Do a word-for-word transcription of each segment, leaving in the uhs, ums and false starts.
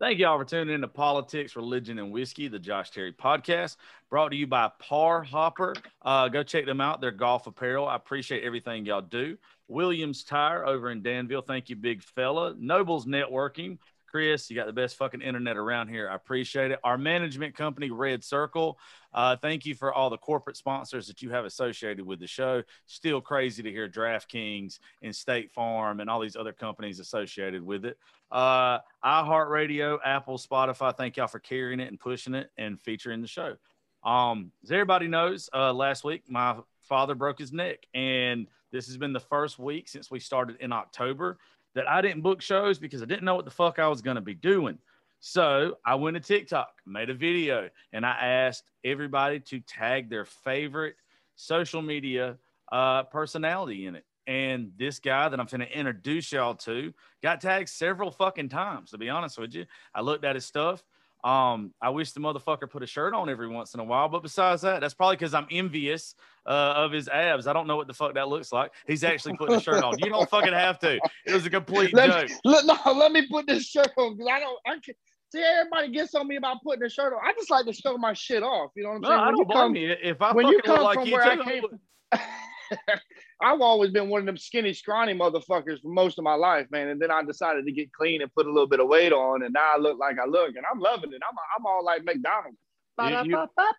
Thank y'all for tuning in to Politics, Religion, and Whiskey, the Josh Terry podcast, brought to you by Par Hopper. Uh, go check them out. They're golf apparel. I appreciate everything y'all do. Williams Tire over in Danville. Thank you, big fella. Nobles Networking. Chris, you got the best fucking internet around here. I appreciate it. Our management company, Red Circle. Uh, thank you for all the corporate sponsors that you have associated with the show. Still crazy to hear DraftKings and State Farm and all these other companies associated with it. Uh, iHeartRadio, Apple, Spotify. Thank y'all for carrying it and pushing it and featuring the show. Um, as everybody knows, uh, last week my father broke his neck, and this has been the first week since we started in October that I didn't book shows because I didn't know what the fuck I was going to be doing. So I went to TikTok, made a video, and I asked everybody to tag their favorite social media uh, personality in it. And this guy that I'm going to introduce y'all to got tagged several fucking times, to be honest with you. I looked at his stuff. Um, I wish the motherfucker put a shirt on every once in a while, but besides that, that's probably because I'm envious uh, of his abs. I don't know what the fuck that looks like. He's actually putting a shirt on. You don't fucking have to. It was a complete let joke. Me, let, no, let me put this shirt on because I don't. I can see everybody gets on me about putting a shirt on. I just like to show my shit off. You know what I'm No, saying? I When don't you blame come, you. If I when fucking you come look like from you where too, I came from. I've always been one of them skinny, scrawny motherfuckers for most of my life, man. And then I decided to get clean and put a little bit of weight on, and now I look like I look, and I'm loving it. I'm, I'm all like McDonald's. You,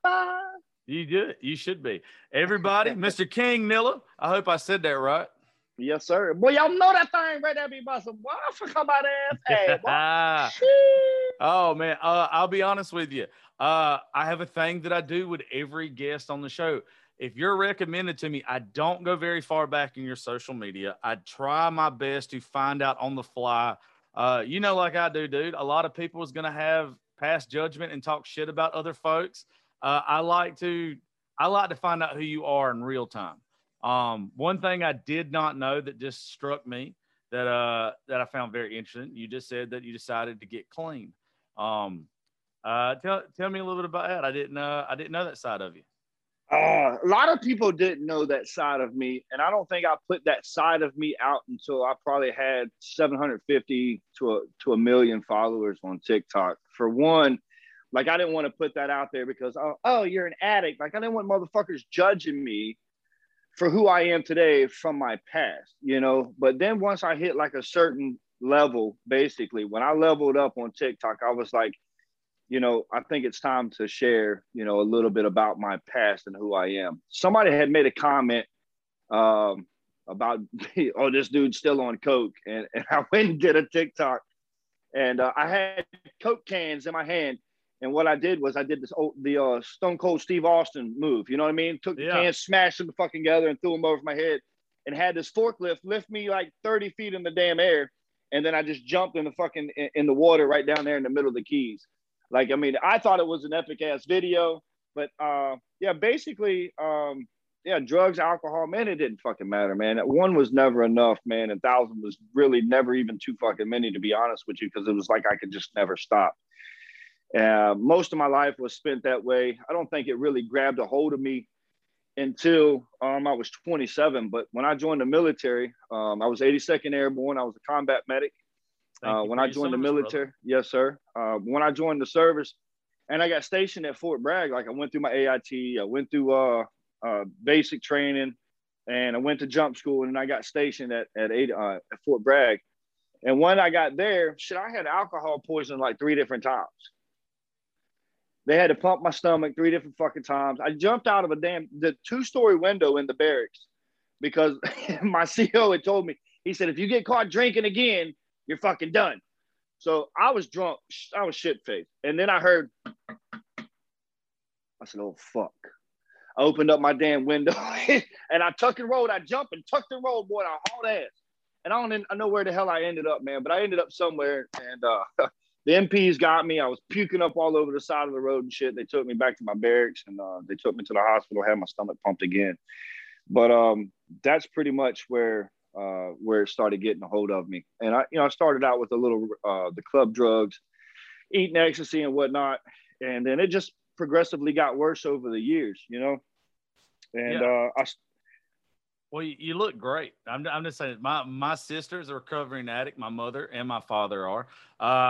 you, you do it. You should be. Everybody, Mister King Nilla. I hope I said that right. Yes, sir. Boy, y'all know that thing right there be busting. Boy, I forgot about ass. Hey, boy. Oh, man. Uh, I'll be honest with you. Uh, I have a thing that I do with every guest on the show. If you're recommended to me, I don't go very far back in your social media. I try my best to find out on the fly. Uh, you know, like I do, dude. A lot of people is going to have past judgment and talk shit about other folks. Uh, I like to, I like to find out who you are in real time. Um, one thing I did not know that just struck me that, uh, that I found very interesting. You just said that you decided to get clean. Um, uh, tell, tell me a little bit about that. I didn't, uh, I didn't know that side of you. Uh, a lot of people didn't know that side of me, and I don't think I put that side of me out until I probably had seven hundred fifty to a to a million followers on TikTok. For one, like I didn't want to put that out there because oh, oh you're an addict. Like I didn't want motherfuckers judging me for who I am today from my past, you know. But then once I hit like a certain level, basically, when I leveled up on TikTok, I was like, you know, I think it's time to share, you know, a little bit about my past and who I am. Somebody had made a comment um, about, oh, this dude's still on coke. And, and I went and did a TikTok, and uh, I had Coke cans in my hand. And what I did was I did this old, the uh, Stone Cold Steve Austin move. You know what I mean? Took the Yeah. cans, smashed them fucking together, and threw them over my head, and had this forklift lift me like thirty feet in the damn air. And then I just jumped in the fucking in, in the water right down there in the middle of the Keys. Like, I mean, I thought it was an epic ass video, but uh, yeah, basically, um, yeah, drugs, alcohol, man, it didn't fucking matter, man. One was never enough, man. A thousand was really never even too fucking many, to be honest with you, because it was like I could just never stop. Uh, most of my life was spent that way. I don't think it really grabbed a hold of me until um, I was twenty-seven. But when I joined the military, um, I was eighty-second Airborne. I was a combat medic. Uh, when I joined service, the military, brother. Yes, sir. Uh, when I joined the service, and I got stationed at Fort Bragg, like I went through my A I T, I went through uh, uh, basic training, and I went to jump school, and I got stationed at at, eight, uh, at Fort Bragg. And when I got there, shit, I had alcohol poisoning like three different times. They had to pump my stomach three different fucking times. I jumped out of a damn the two-story window in the barracks because my C O had told me. He said, if you get caught drinking again, you're fucking done. So I was drunk. I was shit-faced. And then I heard, I said, oh, fuck. I opened up my damn window and I tucked and rolled. I jumped and tucked and rolled, boy, I hauled ass. And I don't I know where the hell I ended up, man, but I ended up somewhere, and uh, the M Ps got me. I was puking up all over the side of the road and shit. They took me back to my barracks, and uh, they took me to the hospital, had my stomach pumped again. But um, that's pretty much where uh, where it started getting a hold of me. And I, you know, I started out with a little uh, the club drugs, eating ecstasy and whatnot, and then it just progressively got worse over the years, you know. And yeah. uh, I. Well, you look great. I'm, I'm just saying, my my sister's a recovering addict. My mother and my father are. Uh,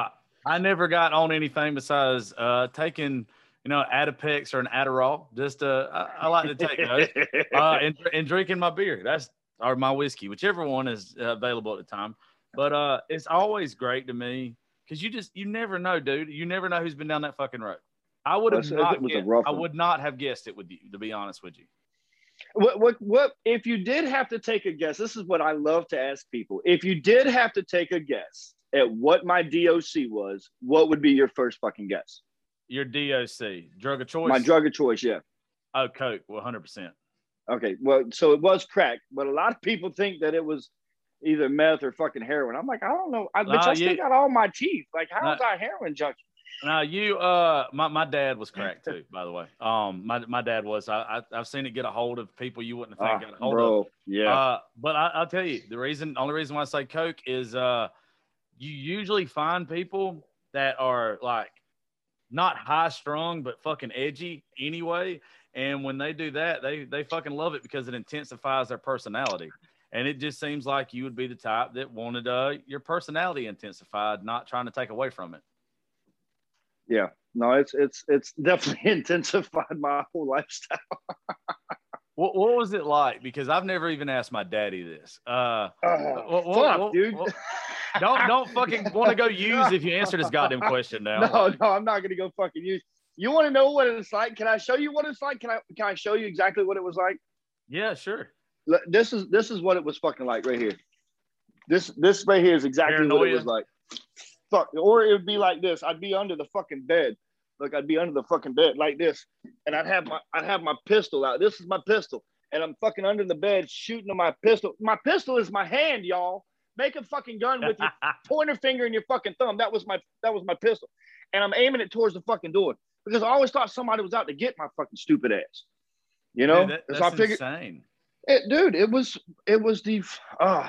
I never got on anything besides uh, taking, you know, Adipex or an Adderall. Just uh, I, I like to take those uh, and, and drinking my beer. That's or my whiskey, whichever one is uh, available at the time. But uh, it's always great to me because you just you never know, dude. You never know who's been down that fucking road. I would have Well, not. it was a Guessed, rough I one. would not have guessed it with you, to be honest with you. What, what, what, if you did have to take a guess, this is what I love to ask people. If you did have to take a guess at what my D O C was, what would be your first fucking guess? Your D O C, drug of choice? My drug of choice, yeah. Oh, Coke, one hundred percent. Okay, well, so it was crack, but a lot of people think that it was either meth or fucking heroin. I'm like, I don't know. I, No, bitch, I still you- got all my teeth. Like, how No. is I a heroin junkie? Now you, uh, my, my dad was crack too, by the way. Um, my, my dad was, I, I, I've seen it get a hold of people you wouldn't think Ah, got a hold bro, of. yeah. Uh, but I, I'll tell you the reason, only reason why I say Coke is, uh, you usually find people that are like not high strung, but fucking edgy anyway. And when they do that, they, they fucking love it because it intensifies their personality. And it just seems like you would be the type that wanted, uh, your personality intensified, not trying to take away from it. Yeah, no, it's it's it's definitely intensified my whole lifestyle. What, what was it like? Because I've never even asked my daddy this. Uh, Oh, what- what- fuck, what- dude. what- don't don't fucking want to go use if you answer this goddamn question now. No, no, I'm not gonna go fucking use. You want to know what it's like? Can I show you what it's like? Can I can I show you exactly what it was like? Yeah, sure. Look, This is this is what it was fucking like right here. This this right here is exactly what it Paranoia. was like. Fuck, or it would be like this. I'd be under the fucking bed. Look, I'd be under the fucking bed like this, and I'd have my I'd have my pistol out. This is my pistol, and I'm fucking under the bed shooting at my pistol. My pistol is my hand, y'all. Make a fucking gun with your pointer finger and your fucking thumb. That was my that was my pistol, and I'm aiming it towards the fucking door because I always thought somebody was out to get my fucking stupid ass. You know, Dude, that, so that's I figured, insane. it, dude, it was it was the uh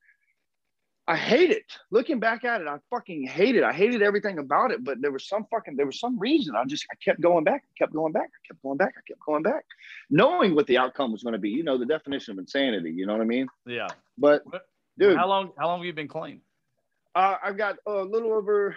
I hate it. Looking back at it, I fucking hate it. I hated everything about it, but there was some fucking there was some reason. I just I kept going back, I kept going back, I kept going back, I kept going back, knowing what the outcome was going to be. You know, the definition of insanity. You know what I mean? Yeah. But What- dude, How long? How long have you been clean? uh, I've got a little over.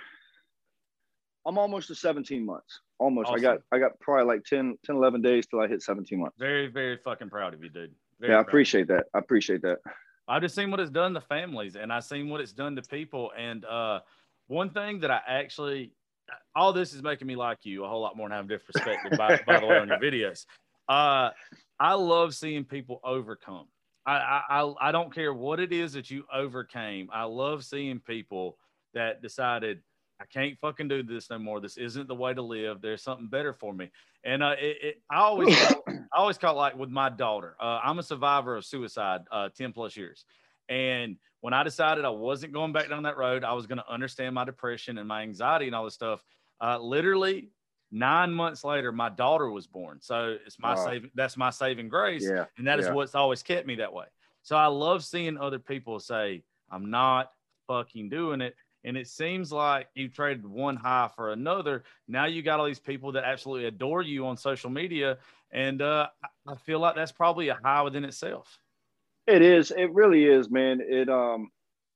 I'm almost to seventeen months. Almost. Awesome. I got I got probably like ten, ten, eleven days till I hit seventeen months. Very, very fucking proud of you, dude. Very Yeah, I proud. appreciate that. I appreciate that. I've just seen what it's done to families, and I've seen what it's done to people. And uh, one thing that I actually, all this is making me like you a whole lot more and have a different perspective, by, by the way, on your videos. Uh, I love seeing people overcome. I, I I don't care what it is that you overcame. I love seeing people that decided, I can't fucking do this no more. This isn't the way to live. There's something better for me. And uh, it, it, I always, I always caught like with my daughter. Uh, I'm a survivor of suicide, uh, ten plus years. And when I decided I wasn't going back down that road, I was going to understand my depression and my anxiety and all this stuff. Uh, literally nine months later, my daughter was born. So it's my Wow. saving. That's my saving grace. Yeah, And that is yeah. what's always kept me that way. So I love seeing other people say, I'm not fucking doing it. And it seems like you traded one high for another. Now you got all these people that absolutely adore you on social media. And uh, I feel like that's probably a high within itself. It is. It really is, man. It um,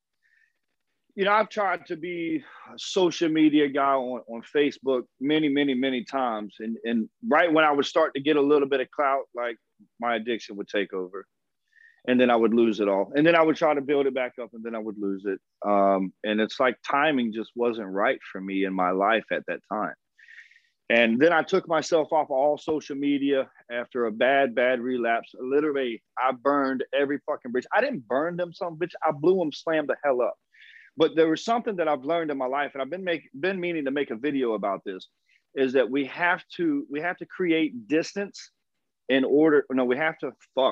you know, I've tried to be a social media guy on, on Facebook many, many, many times. And and right when I would start to get a little bit of clout, like my addiction would take over. And then I would lose it all. And then I would try to build it back up and then I would lose it. Um, and it's like timing just wasn't right for me in my life at that time. And then I took myself off all social media after a bad, bad relapse. Literally, I burned every fucking bridge. I didn't burn them some bitch. I blew them, slammed the hell up. But there was something that I've learned in my life, and I've been make, been meaning to make a video about this, is that we have to we have to create distance in order. No, we have to fuck.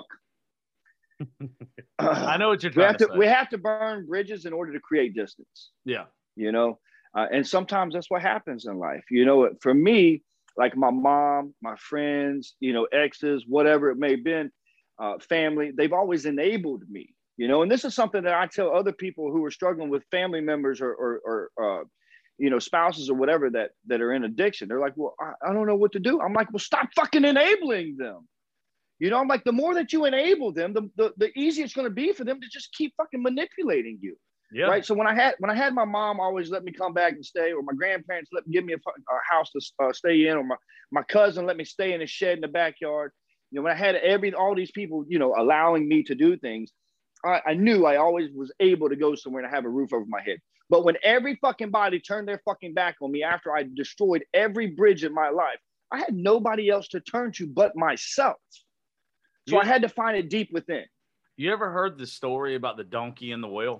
I know what you're we trying have to to say. we have to burn bridges in order to create distance. Yeah. You know, uh, and sometimes that's what happens in life. You know, for me, like my mom, my friends, you know, exes, whatever it may have been, uh, family, they've always enabled me. You know, and this is something that I tell other people who are struggling with family members or or, or uh, you know, spouses or whatever that that are in addiction. They're like, well, I, I don't know what to do. I'm like, well, stop fucking enabling them. You know, I'm like, the more that you enable them, the, the, the easier it's going to be for them to just keep fucking manipulating you. Yeah. Right. So when I had when I had my mom always let me come back and stay, or my grandparents let me give me a, a house to uh, stay in, or my, my cousin let me stay in a shed in the backyard. You know, when I had every all these people, you know, allowing me to do things, I, I knew I always was able to go somewhere and have a roof over my head. But when every fucking body turned their fucking back on me after I destroyed every bridge in my life, I had nobody else to turn to but myself. So you, I had to find it deep within. You ever heard the story about the donkey and the well?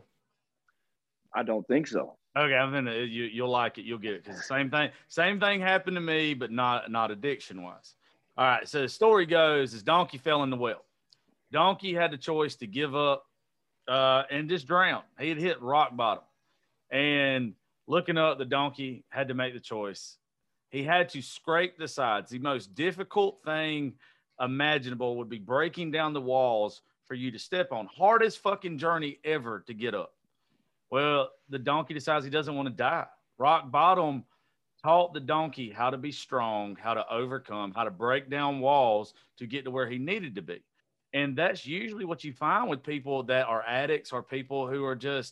I don't think so. Okay, I'm gonna you you'll like it, you'll get it, because the same thing same thing happened to me, but not not addiction wise. All right, so the story goes is donkey fell in the well. Donkey had the choice to give up uh, and just drown. He had hit rock bottom, and looking up, the donkey had to make the choice. He had to scrape the sides. The most difficult thing imaginable would be breaking down the walls for you to step on. Hardest fucking journey ever to get up. Well, the donkey decides he doesn't want to die. Rock bottom taught the donkey how to be strong, how to overcome, how to break down walls to get to where he needed to be. And that's usually what you find with people that are addicts or people who are just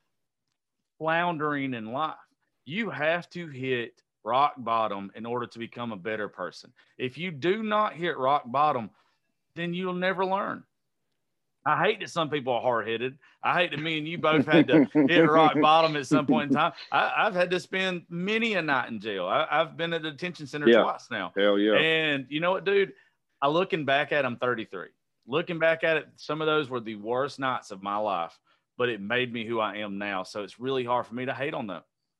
floundering in life. You have to hit rock bottom in order to become a better person. If you do not hit rock bottom, then you'll never learn. I hate that some people are hard-headed. I hate that me and you both had to hit rock bottom at some point in time. I, I've had to spend many a night in jail. I, I've been at the detention center yeah. twice now. Hell yeah. And you know what, dude? I looking back at it, I'm thirty-three. Looking back at it, some of those were the worst nights of my life, but it made me who I am now. So it's really hard for me to hate on them.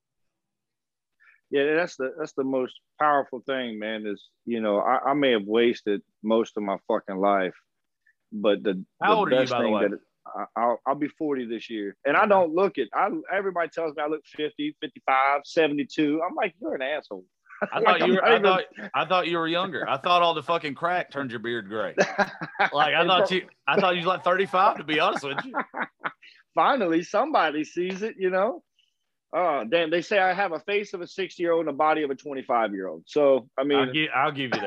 Yeah, that's the that's the most powerful thing, man. Is, you know, I, I may have wasted most of my fucking life, but the, How the old are best you, by the thing way? that I, I'll, I'll be forty this year. And I don't look it. I Everybody tells me I look fifty, fifty-five, seventy-two. I'm like, you're an asshole. I Like, thought you were, I even... thought, I thought you were younger. I thought all the fucking crack turned your beard gray. Like, I thought you, I thought you was like thirty-five, to be honest with you. Finally, somebody sees it, you know? Oh, damn. They say I have a face of a sixty year old and a body of a twenty-five year old. So, I mean, I'll give, I'll give you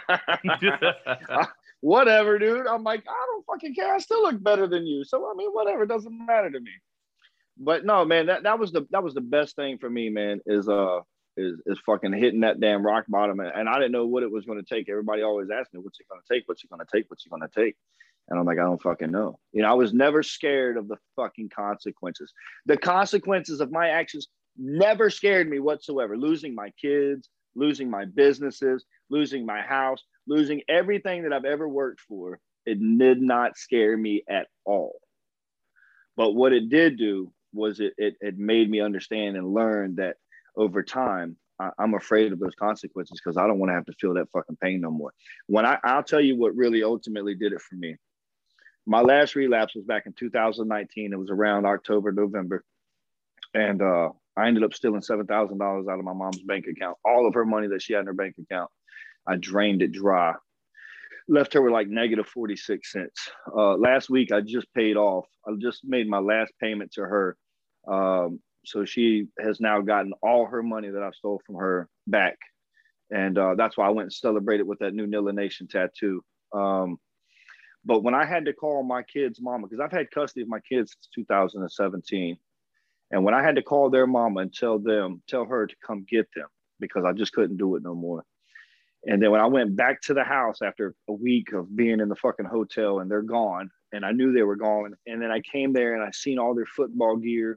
that. Whatever, dude. I'm like, I don't fucking care. I still look better than you. So, I mean, whatever. It doesn't matter to me. But no, man, that, that was the, that was the best thing for me, man, is, uh, is, is fucking hitting that damn rock bottom. And I didn't know what it was going to take. Everybody always asked me, what's it going to take? What's it going to take? What's it going to take? And I'm like, I don't fucking know. You know, I was never scared of the fucking consequences. The consequences of my actions never scared me whatsoever. Losing my kids, losing my businesses, losing my house, losing everything that I've ever worked for. It did not scare me at all. But what it did do was it, it, it made me understand and learn that over time, I, I'm afraid of those consequences because I don't want to have to feel that fucking pain no more. When I, I'll tell you what really ultimately did it for me. My last relapse was back in two thousand nineteen. It was around October, November. And uh, I ended up stealing seven thousand dollars out of my mom's bank account. All of her money that she had in her bank account. I drained it dry. Left her with like negative forty-six cents. Uh, last week, I just paid off. I just made my last payment to her. Um, so she has now gotten all her money that I stole from her back. And uh, that's why I went and celebrated with that new Nilla Nation tattoo. Um, but when I had to call my kids' mama, because I've had custody of my kids since two thousand seventeen. And when I had to call their mama and tell them, tell her to come get them, because I just couldn't do it no more. And then when I went back to the house after a week of being in the fucking hotel and they're gone, and I knew they were gone. And then I came there and I seen all their football gear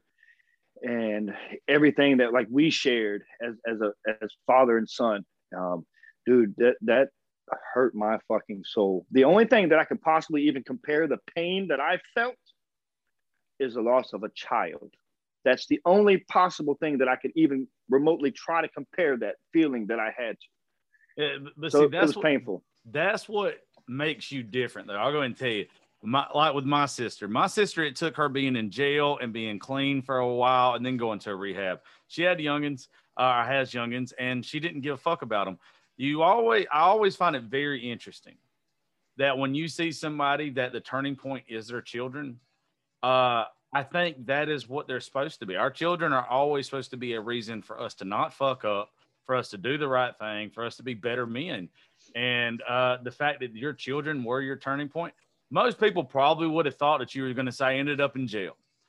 and everything that like we shared as, as a, as father and son. Um, dude, that, that hurt my fucking soul. The only thing that I could possibly even compare the pain that I felt is the loss of a child. That's the only possible thing that I could even remotely try to compare that feeling that I had to. Yeah, but so see, that's it was what, painful. That's what makes you different, though. I'll go ahead and tell you. My, like with my sister, my sister, it took her being in jail and being clean for a while and then going to a rehab. She had youngins, uh, has youngins, and she didn't give a fuck about them. You always, I always find it very interesting that when you see somebody that the turning point is their children, uh, I think that is what they're supposed to be. Our children are always supposed to be a reason for us to not fuck up, for us to do the right thing, for us to be better men. And uh, the fact that your children were your turning point, most people probably would have thought that you were going to say ended up in jail.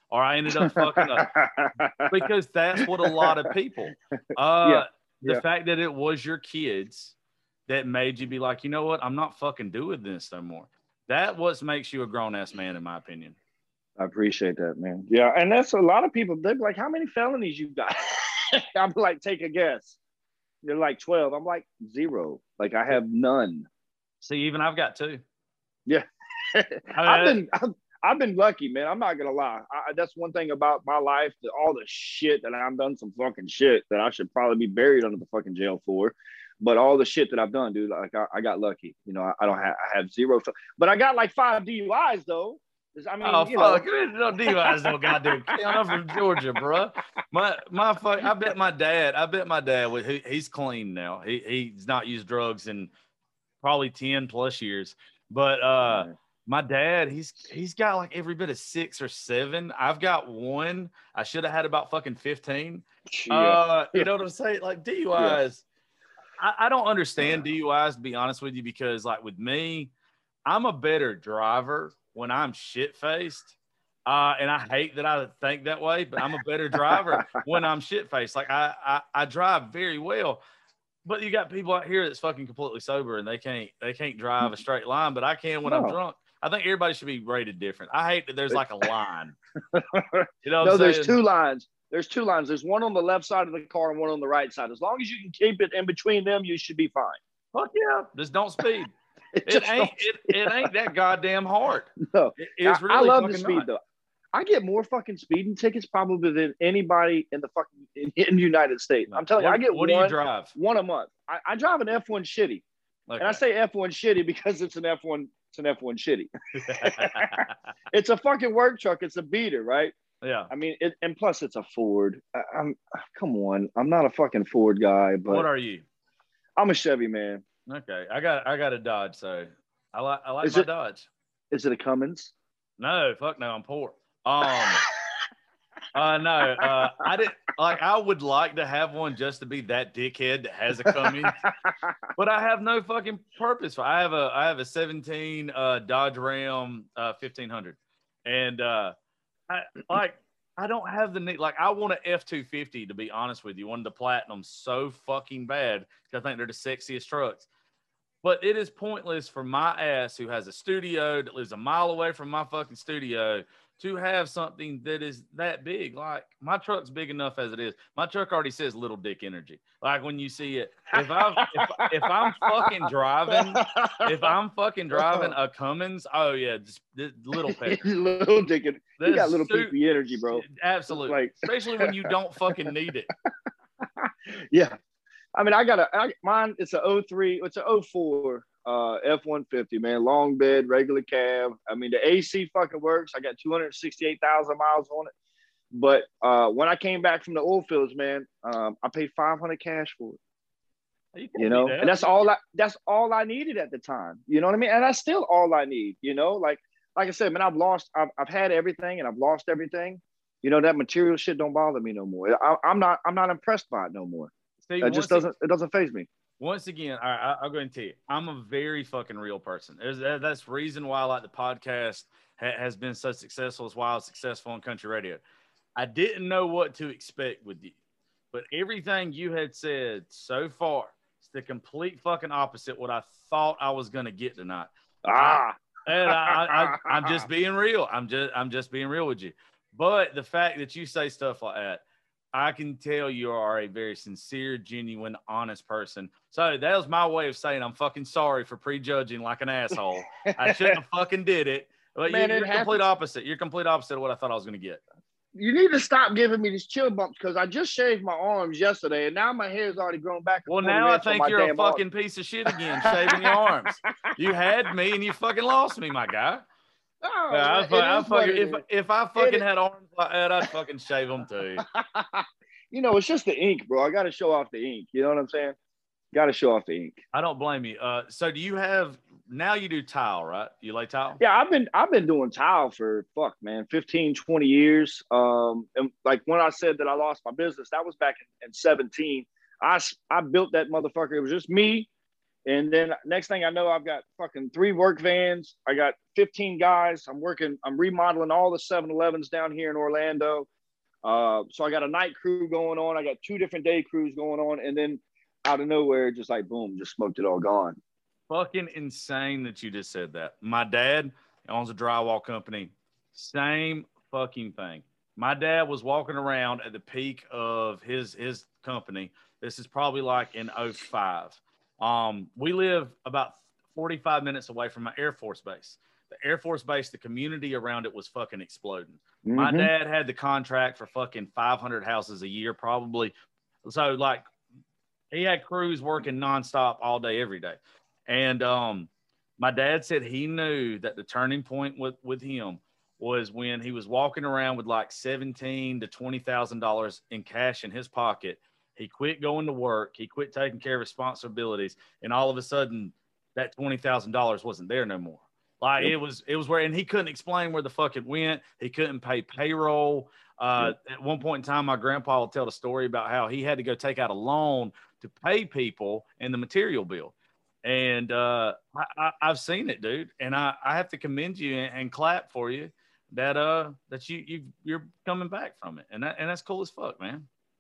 or I ended up fucking up. Because that's what a lot of people, uh, yeah. the yeah. fact that it was your kids that made you be like, you know what, I'm not fucking doing this no more. That what makes you a grown ass man, in my opinion. I appreciate that, man. Yeah, and that's a lot of people. They're like, "How many felonies you got?" I'm like, "Take a guess." They're like twelve. I'm like zero. Like I have none. See, even I've got two. Yeah, I mean, I've been I've, I've been lucky, man. I'm not gonna lie. I, that's one thing about my life. That all the shit that I've done, some fucking shit that I should probably be buried under the fucking jail for. But all the shit that I've done, dude, like I, I got lucky. You know, I, I don't have I have zero, but I got like five D U Is though. I mean, oh you fuck! know. No D U Is, no goddamn. I'm from Georgia, bro. My my fuck. I bet my dad. I bet my dad. With he, he's clean now. He he's not used drugs in probably ten plus years. But uh, Yeah. my dad, he's he's got like every bit of six or seven. I've got one. I should have had about fucking fifteen. Yeah. Uh, you know what I'm saying? Like D U Is. Yeah. I, I don't understand D U Is, to be honest with you, because like with me, I'm a better driver when I'm shit faced. Uh, and I hate that I think that way, but I'm a better driver when I'm shit faced. Like I, I, I drive very well, but you got people out here that's fucking completely sober and they can't, they can't drive a straight line, but I can when No. I'm drunk. I think everybody should be rated different. I hate that there's like a line. You know what no, I'm saying? there's two lines. There's two lines. There's one on the left side of the car and one on the right side. As long as you can keep it in between them, you should be fine. Fuck yeah. Just don't speed. It, It ain't it, it ain't that goddamn hard. No, It- it's I, really I love the fucking speed not. though. I get more fucking speeding tickets probably than anybody in the fucking in, in the United States. I'm telling what, you, I get what one, do you drive? one a month. I, I drive an F one shitty, Okay. and I say F one shitty because it's an F one. It's an F one shitty. It's a fucking work truck. It's a beater, right? Yeah. I mean, it, and plus it's a Ford. I, I'm come on. I'm not a fucking Ford guy, but What are you? I'm a Chevy man. Okay. I got I got a Dodge, so I like I like Is my it- Dodge. Is it a Cummins? No, fuck no, I'm poor. Um uh no, uh I didn't like I would like to have one just to be that dickhead that has a Cummins, but I have no fucking purpose for I have a I have a seventeen uh Dodge Ram uh fifteen hundred. And uh I like I don't have the need. Like I want an F two fifty to be honest with you, one of the Platinum so fucking bad because I think they're the sexiest trucks. But it is pointless for my ass who has a studio that lives a mile away from my fucking studio to have something that is that big. Like my truck's big enough as it is. My truck already says little dick energy. Like when you see it, if I if, if I'm fucking driving, if I'm fucking driving a Cummins, oh yeah, just, just little pet. little dick. You That's got little su- pee energy, bro. Absolutely. Like- Especially when you don't fucking need it. Yeah. I mean, I got a I, mine. It's a oh three. It's a oh four uh, F one fifty, man. Long bed, regular cab. I mean, the A C fucking works. I got two hundred sixty-eight thousand miles on it. But uh, when I came back from the oil fields, man, um, I paid five hundred cash for it. You, can't You know, beat that. and that's all I that's all I needed at the time. You know what I mean? And that's still all I need. You know, like like I said, man, I've lost. I've I've had everything, and I've lost everything. You know, that material shit don't bother me no more. I, I'm not I'm not impressed by it no more. See, It just once doesn't it doesn't faze me. Once again, all right, I'll go and tell you, I'm a very fucking real person. There's, that's the reason why I like the podcast ha- has been so successful. Is why I was successful on country radio. I didn't know what to expect with you, but everything you had said so far is the complete fucking opposite what I thought I was going to get tonight. Ah, And I, I, I'm just being real. I'm just, I'm just being real with you. But the fact that you say stuff like that, I can tell you are a very sincere, genuine, honest person. So that was my way of saying I'm fucking sorry for prejudging like an asshole. I shouldn't have fucking did it. But Man, you, it you're complete happens. opposite. You're complete opposite of what I thought I was going to get. you need to stop giving me these chill bumps because I just shaved my arms yesterday and now my hair's already grown back. Well, forty now I inches on think my you're a damn fucking arm. piece of shit again, shaving your arms. You had me and you fucking lost me, my guy. Oh, Yeah, I, man, fu- it I is what fucking, it if, is. if I fucking It- had arms like that, I'd fucking shave them too. You know, it's just the ink, bro. I got to show off the ink. You know what I'm saying? Got to show off the ink. I don't blame you. Uh, so do you have, now you do tile, right? You lay tile? Yeah, I've been I've been doing tile for fuck man, fifteen, twenty years. Um, and like when I said that I lost my business, that was back in, in seventeen. I I built that motherfucker. It was just me And then next thing I know, I've got fucking three work vans. I got fifteen guys. I'm working, I'm remodeling all the seven elevens down here in Orlando. Uh, so I got a night crew going on. I got two different day crews going on. And then out of nowhere, just like, boom, just smoked it all gone. Fucking insane that you just said that. My dad owns a drywall company. Same fucking thing. My dad was walking around at the peak of his his company. This is probably like in oh five. Um, we live about forty-five minutes away from my Air Force base. The Air Force base, the community around it was fucking exploding. Mm-hmm. My dad had the contract for fucking five hundred houses a year, probably. So like he had crews working nonstop all day, every day. And um, my dad said he knew that the turning point with, with him was when he was walking around with like seventeen to twenty thousand dollars in cash in his pocket. He quit going to work. He quit taking care of responsibilities, and all of a sudden, that twenty thousand dollars wasn't there no more. Like yep. it was, it was where, and he couldn't explain where the fuck it went. He couldn't pay payroll. Uh, yep. At one point in time, my grandpa would tell the story about how he had to go take out a loan to pay people in the material bill. And uh, I, I, I've seen it, dude, and I, I have to commend you and, and clap for you that uh that you you you're coming back from it, and that and that's cool as fuck, man.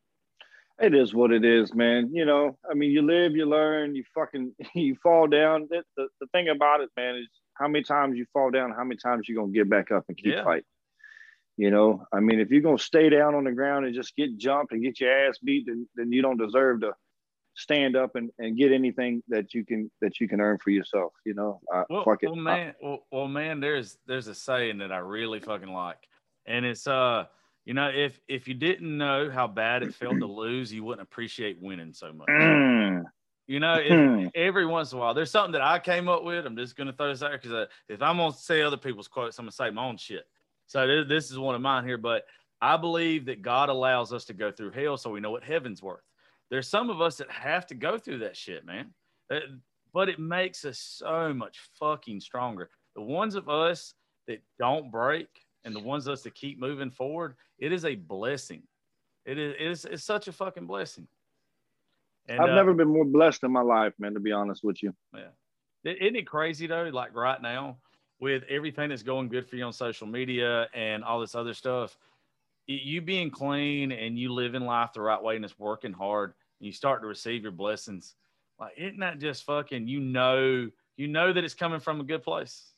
It is what it is, man. You know, I mean, you live, you learn, you fucking you fall down. The, the, the thing about it, man, is how many times you fall down, how many times you're gonna get back up and keep yeah. fighting. You know, I mean, if you're gonna stay down on the ground and just get jumped and get your ass beat, then then you don't deserve to stand up and, and get anything that you can that you can earn for yourself, you know. Uh, well, fuck it. well, man, well, well, man, there's there's a saying that I really fucking like, and it's uh, you know, if if you didn't know how bad it felt to lose, you wouldn't appreciate winning so much. Mm. You know, if, every once in a while, there's something that I came up with. I'm just gonna throw this out because uh, if I'm gonna say other people's quotes, I'm gonna say my own shit. So this, this is one of mine here, but I believe that God allows us to go through hell so we know what heaven's worth. There's some of us that have to go through that shit, man. But it makes us so much fucking stronger. The ones of us that don't break and the ones of us that keep moving forward, it is a blessing. It is it's, it's such a fucking blessing. And, I've uh, never been more blessed in my life, man, to be honest with you. Yeah. Isn't it crazy, though, like right now, with everything that's going good for you on social media and all this other stuff, you being clean and you living life the right way and it's working hard, and you start to receive your blessings. Like, isn't that just fucking, you know, you know that it's coming from a good place?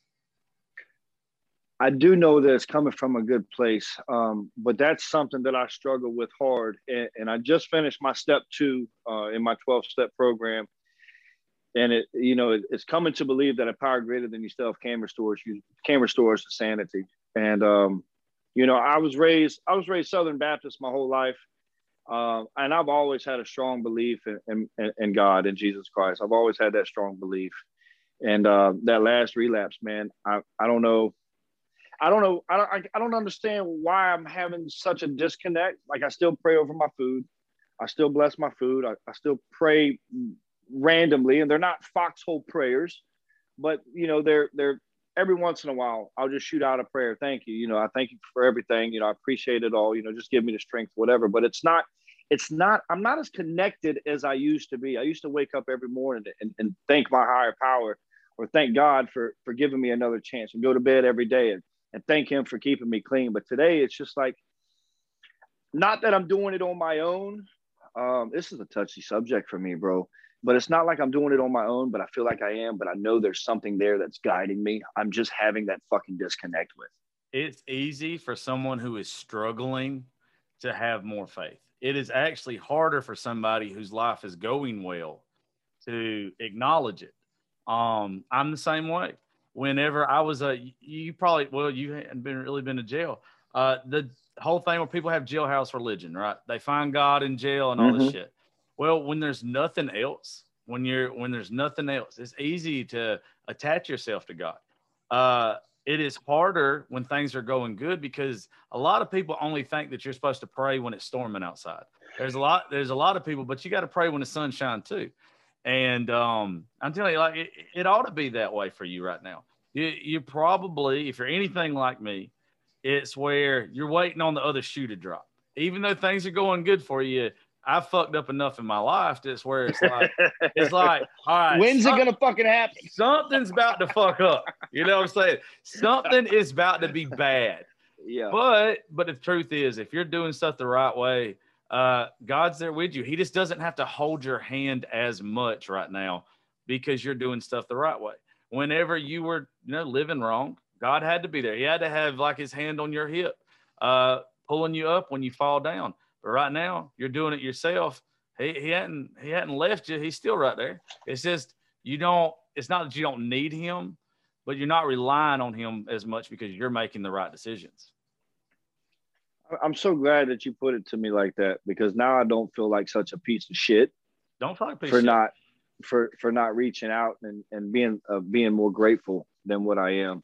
I do know that it's coming from a good place, um, but that's something that I struggle with hard. And, and I just finished my step two uh, in my twelve-step program. And, it, you know, it, it's coming to believe that a power greater than you still have can restores you, can restores the sanity. And, um, you know, I was raised, I was raised Southern Baptist my whole life. Uh, and I've always had a strong belief in, in, in God and Jesus Christ. I've always had that strong belief. And uh, that last relapse, man, I, I don't know. I don't know. I don't, I don't understand why I'm having such a disconnect. Like, I still pray over my food. I still bless my food. I, I still pray randomly, and they're not foxhole prayers, but, you know, they're, they're, every once in a while, I'll just shoot out a prayer. Thank you. You know, I thank you for everything. You know, I appreciate it all. You know, just give me the strength, whatever. But it's not, it's not, I'm not as connected as I used to be. I used to wake up every morning and, and thank my higher power, or thank God for, for giving me another chance, and go to bed every day and, and thank him for keeping me clean. But today it's just like, not that I'm doing it on my own. Um, this is a touchy subject for me, bro. But it's not like I'm doing it on my own, but I feel like I am. But I know there's something there that's guiding me. I'm just having that fucking disconnect with. It's easy for someone who is struggling to have more faith. It is actually harder for somebody whose life is going well to acknowledge it. Um, I'm the same way. Whenever I was a, you probably, well, you hadn't been really been to jail. Uh, the whole thing where people have jailhouse religion, right? They find God in jail and all mm-hmm. this shit. Well, when there's nothing else, when you're when there's nothing else, it's easy to attach yourself to God. Uh, it is harder when things are going good, because a lot of people only think that you're supposed to pray when it's storming outside. There's a lot, there's a lot of people, but you got to pray when the sun shines too. And um, I'm telling you, like it, it ought to be that way for you right now. You, you probably, if you're anything like me, it's where you're waiting on the other shoe to drop. Even though things are going good for you, I fucked up enough in my life that's where it's like, it's like, all right. When's some, it going to fucking happen? Something's about to fuck up. You know what I'm saying? Something is about to be bad. Yeah. But, but the truth is, if you're doing stuff the right way, uh, God's there with you. He just doesn't have to hold your hand as much right now because you're doing stuff the right way. Whenever you were, you know, living wrong, God had to be there. He had to have like his hand on your hip, uh, pulling you up when you fall down. But right now, you're doing it yourself. He he hadn't he hadn't left you. He's still right there. It's just you don't. It's not that you don't need him, but you're not relying on him as much because you're making the right decisions. I'm so glad that you put it to me like that because now I don't feel like such a piece of shit. Don't feel like a piece for of not shit. for for not reaching out and and being uh, being more grateful than what I am.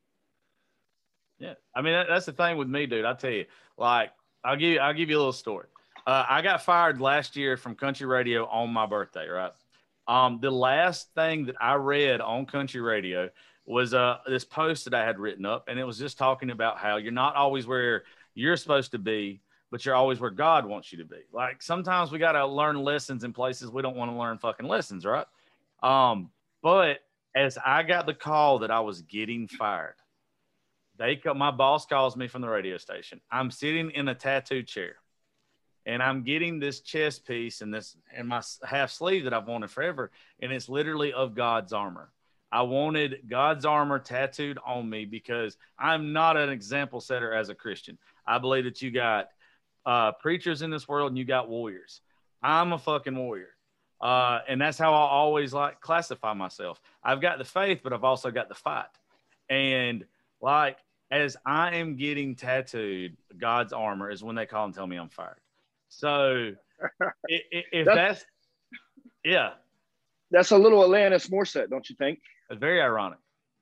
Yeah, I mean that, that's the thing with me, dude. I tell you, like. I'll give you, I'll give you a little story. Uh, I got fired last year from country radio on my birthday, right? Um, the last thing that I read on country radio was uh, this post that I had written up, and it was just talking about how you're not always where you're supposed to be, but you're always where God wants you to be. Like sometimes we got to learn lessons in places we don't want to learn fucking lessons, right? Um, but as I got the call that I was getting fired, They come, my boss calls me from the radio station. I'm sitting in a tattoo chair and I'm getting this chest piece and this and my half sleeve that I've wanted forever. And it's literally of God's armor. I wanted God's armor tattooed on me because I'm not an example setter as a Christian. I believe that you got uh, preachers in this world and you got warriors. I'm a fucking warrior. Uh, and that's how I always like classify myself. I've got the faith, but I've also got the fight. And like, as I am getting tattooed, God's armor is when they call and tell me I'm fired. So if, if that's, that's, yeah. That's a little Alanis Morissette, don't you think? It's very ironic.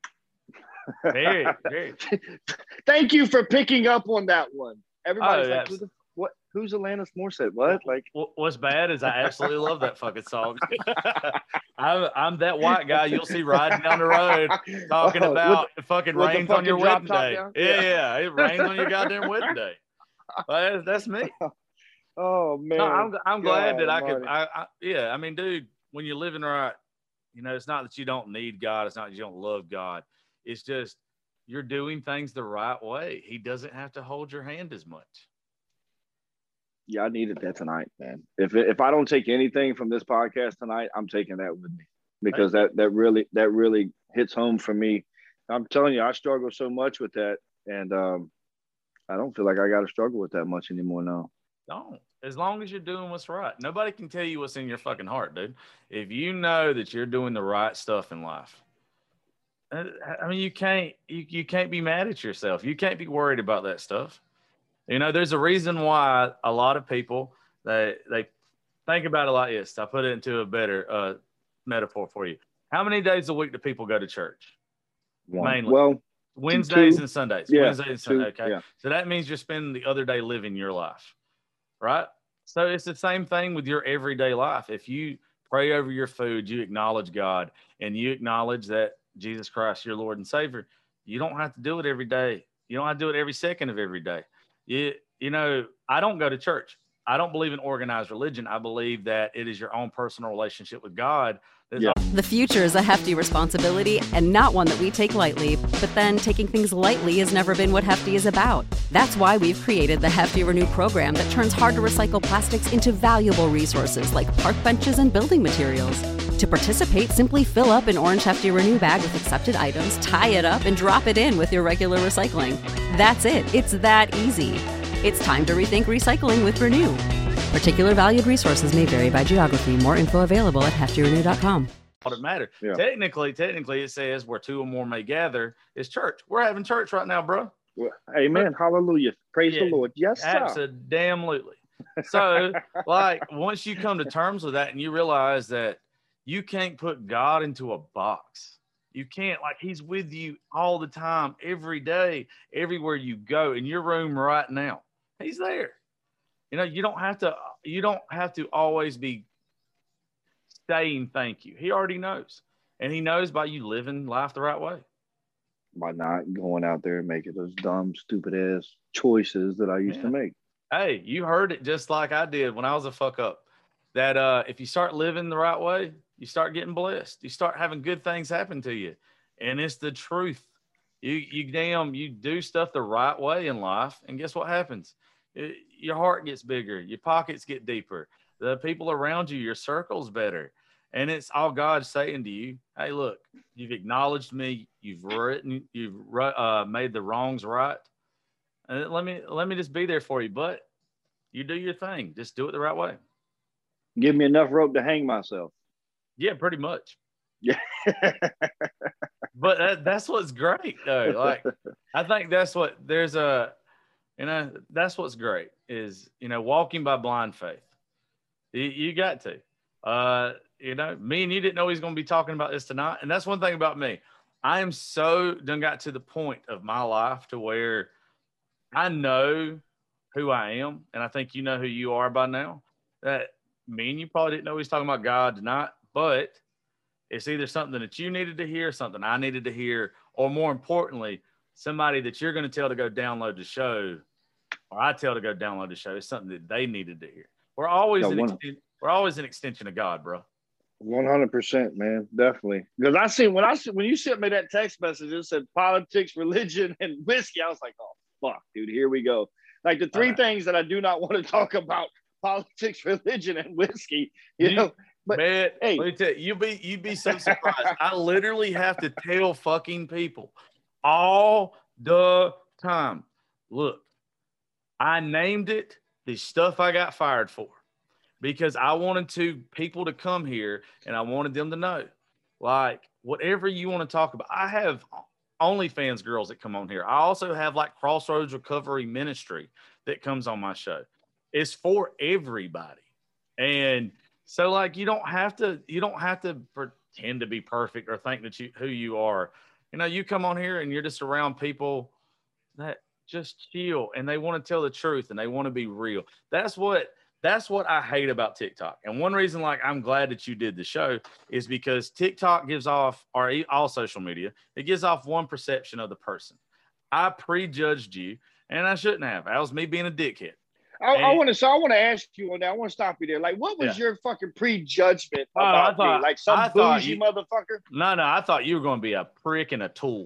Very, very. Thank you for picking up on that one. Everybody's oh, like, Who the, what? Who's Alanis Morissette? What? Like, what's bad is I absolutely love that fucking song. I'm, I'm that white guy you'll see riding down the road talking about with, fucking with rains fucking on your wedding day. Yeah, yeah, yeah, it rains on your goddamn wedding day. Well, that's, that's me. Oh man, no, I'm I'm glad God, that I Marty. could. I, I yeah, I mean, dude, when you're living right, you know, it's not that you don't need God. It's not that you don't love God. It's just you're doing things the right way. He doesn't have to hold your hand as much. Yeah, I needed that tonight, man. If if I don't take anything from this podcast tonight, I'm taking that with me because that that really that really hits home for me. I'm telling you, I struggle so much with that, and um, I don't feel like I got to struggle with that much anymore now. Don't. As long as you're doing what's right. Nobody can tell you what's in your fucking heart, dude. If you know that you're doing the right stuff in life, I mean, you can't you, you can't be mad at yourself. You can't be worried about that stuff. You know, there's a reason why a lot of people, they, they think about it like this. I put it into a better uh, metaphor for you. How many days a week do people go to church? One. Mainly. Well, Wednesdays two. and Sundays. Yeah, Wednesdays and Sundays. Okay. Yeah. So that means you're spending the other day living your life, right? So it's the same thing with your everyday life. If you pray over your food, you acknowledge God, and you acknowledge that Jesus Christ, your Lord and Savior, you don't have to do it every day. You don't have to do it every second of every day. You, you know, I don't go to church. I don't believe in organized religion. I believe that it is your own personal relationship with God. Yeah. The future is a hefty responsibility and not one that we take lightly. But then taking things lightly has never been what Hefty is about. That's why we've created the Hefty Renew program that turns hard to recycle plastics into valuable resources like park benches and building materials. To participate, simply fill up an orange Hefty Renew bag with accepted items, tie it up, and drop it in with your regular recycling. That's it. It's that easy. It's time to rethink recycling with Renew. Particular valued resources may vary by geography. More info available at hefty renew dot com. What it matter. Yeah. Technically, technically, it says where two or more may gather is church. We're having church right now, bro. Well, amen. Hallelujah. Praise Yeah, the Lord. Yes, sir. Absolutely. So, like, once you come to terms with that and you realize that you can't put God into a box. You can't, like, he's with you all the time, every day, everywhere you go, in your room right now. He's there. You know, you don't have to, you don't have to always be saying thank you. He already knows. And he knows by you living life the right way. By not going out there and making those dumb, stupid ass choices that I used Yeah. to make. Hey, you heard it just like I did when I was a fuck up. That uh, if you start living the right way, you start getting blessed. You start having good things happen to you, and it's the truth. You you damn you do stuff the right way in life, and guess what happens? It, your heart gets bigger, your pockets get deeper, the people around you, your circle's better, and it's all God saying to you, "Hey, look, you've acknowledged me. You've written, you've uh, made the wrongs right. And let me let me just be there for you, but you do your thing. Just do it the right way." Give me enough rope to hang myself. Yeah, pretty much. Yeah. But that, that's what's great, though. Like, I think that's what there's a, you know, that's what's great is, you know, walking by blind faith. You, you got to. Uh, you know, me and you didn't know he's going to be talking about this tonight. And that's one thing about me. I am so done got to the point of my life to where I know who I am. And I think you know who you are by now. That me and you probably didn't know he's talking about God tonight, but it's either something that you needed to hear, something I needed to hear, or more importantly, somebody that you're going to tell to go download the show, or I tell to go download the show. It's something that they needed to hear. We're always No, an one, exten- we're always an extension of God, bro. one hundred percent, man, definitely. Because I seen when I when you sent me that text message, it said politics, religion, and whiskey. I was like, oh fuck, dude, here we go. Like the three right. things that I do not want to talk about: politics, religion, and whiskey. You, you know. But man, hey, let me tell you, you'd be you'd be so surprised. I literally have to tell fucking people all the time. Look, I named it the stuff I got fired for because I wanted to people to come here and I wanted them to know, like, whatever you want to talk about. I have OnlyFans girls that come on here. I also have like Crossroads Recovery Ministry that comes on my show. It's for everybody, and so, like, you don't have to, you don't have to pretend to be perfect or think that you, who you are. You know, you come on here and you're just around people that just chill and they want to tell the truth and they want to be real. That's what, that's what I hate about TikTok. And one reason, like, I'm glad that you did the show is because TikTok gives off, or all social media, it gives off one perception of the person. I prejudged you and I shouldn't have. That was me being a dickhead. I, I want to. So I want to ask you on that. I want to stop you there. Like, what was yeah. your fucking prejudgment oh, about thought, me? Like some I bougie you, motherfucker? No, no. I thought you were going to be a prick and a tool.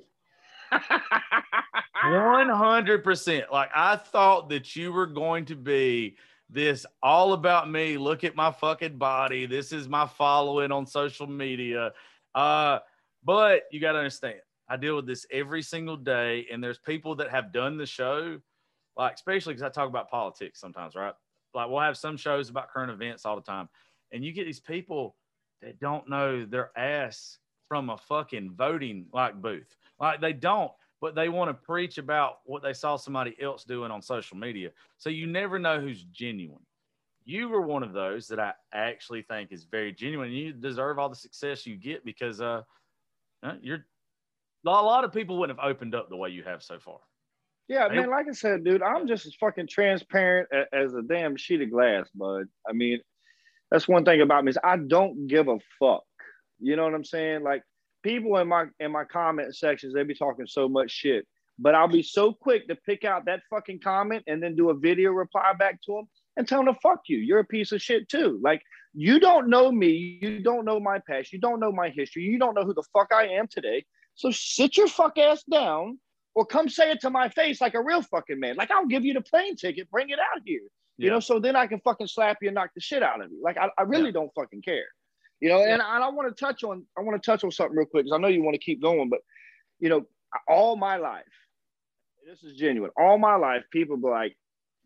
One hundred percent. Like, I thought that you were going to be this all about me. Look at my fucking body. This is my following on social media. Uh, but you got to understand, I deal with this every single day, and there's people that have done the show. Like, especially because I talk about politics sometimes, right? Like, we'll have some shows about current events all the time. And you get these people that don't know their ass from a fucking voting, like, booth. Like, they don't, but they want to preach about what they saw somebody else doing on social media. So you never know who's genuine. You were one of those that I actually think is very genuine. You deserve all the success you get because uh, you're a lot of people wouldn't have opened up the way you have so far. Yeah, man, like I said, dude, I'm just as fucking transparent as a damn sheet of glass, bud. I mean, that's one thing about me is I don't give a fuck. You know what I'm saying? Like, people in my in my comment sections, they be talking so much shit, but I'll be so quick to pick out that fucking comment and then do a video reply back to them and tell them to fuck you. You're a piece of shit too. Like, you don't know me. You don't know my past. You don't know my history. You don't know who the fuck I am today. So sit your fuck ass down. Or come say it to my face like a real fucking man. Like, I'll give you the plane ticket, bring it out here. Yeah. You know, so then I can fucking slap you and knock the shit out of you. Like, I, I really yeah. don't fucking care. You know, yeah. and, and I want to touch on, I want to touch on something real quick because I know you want to keep going, but, you know, all my life, this is genuine. All my life, people be like,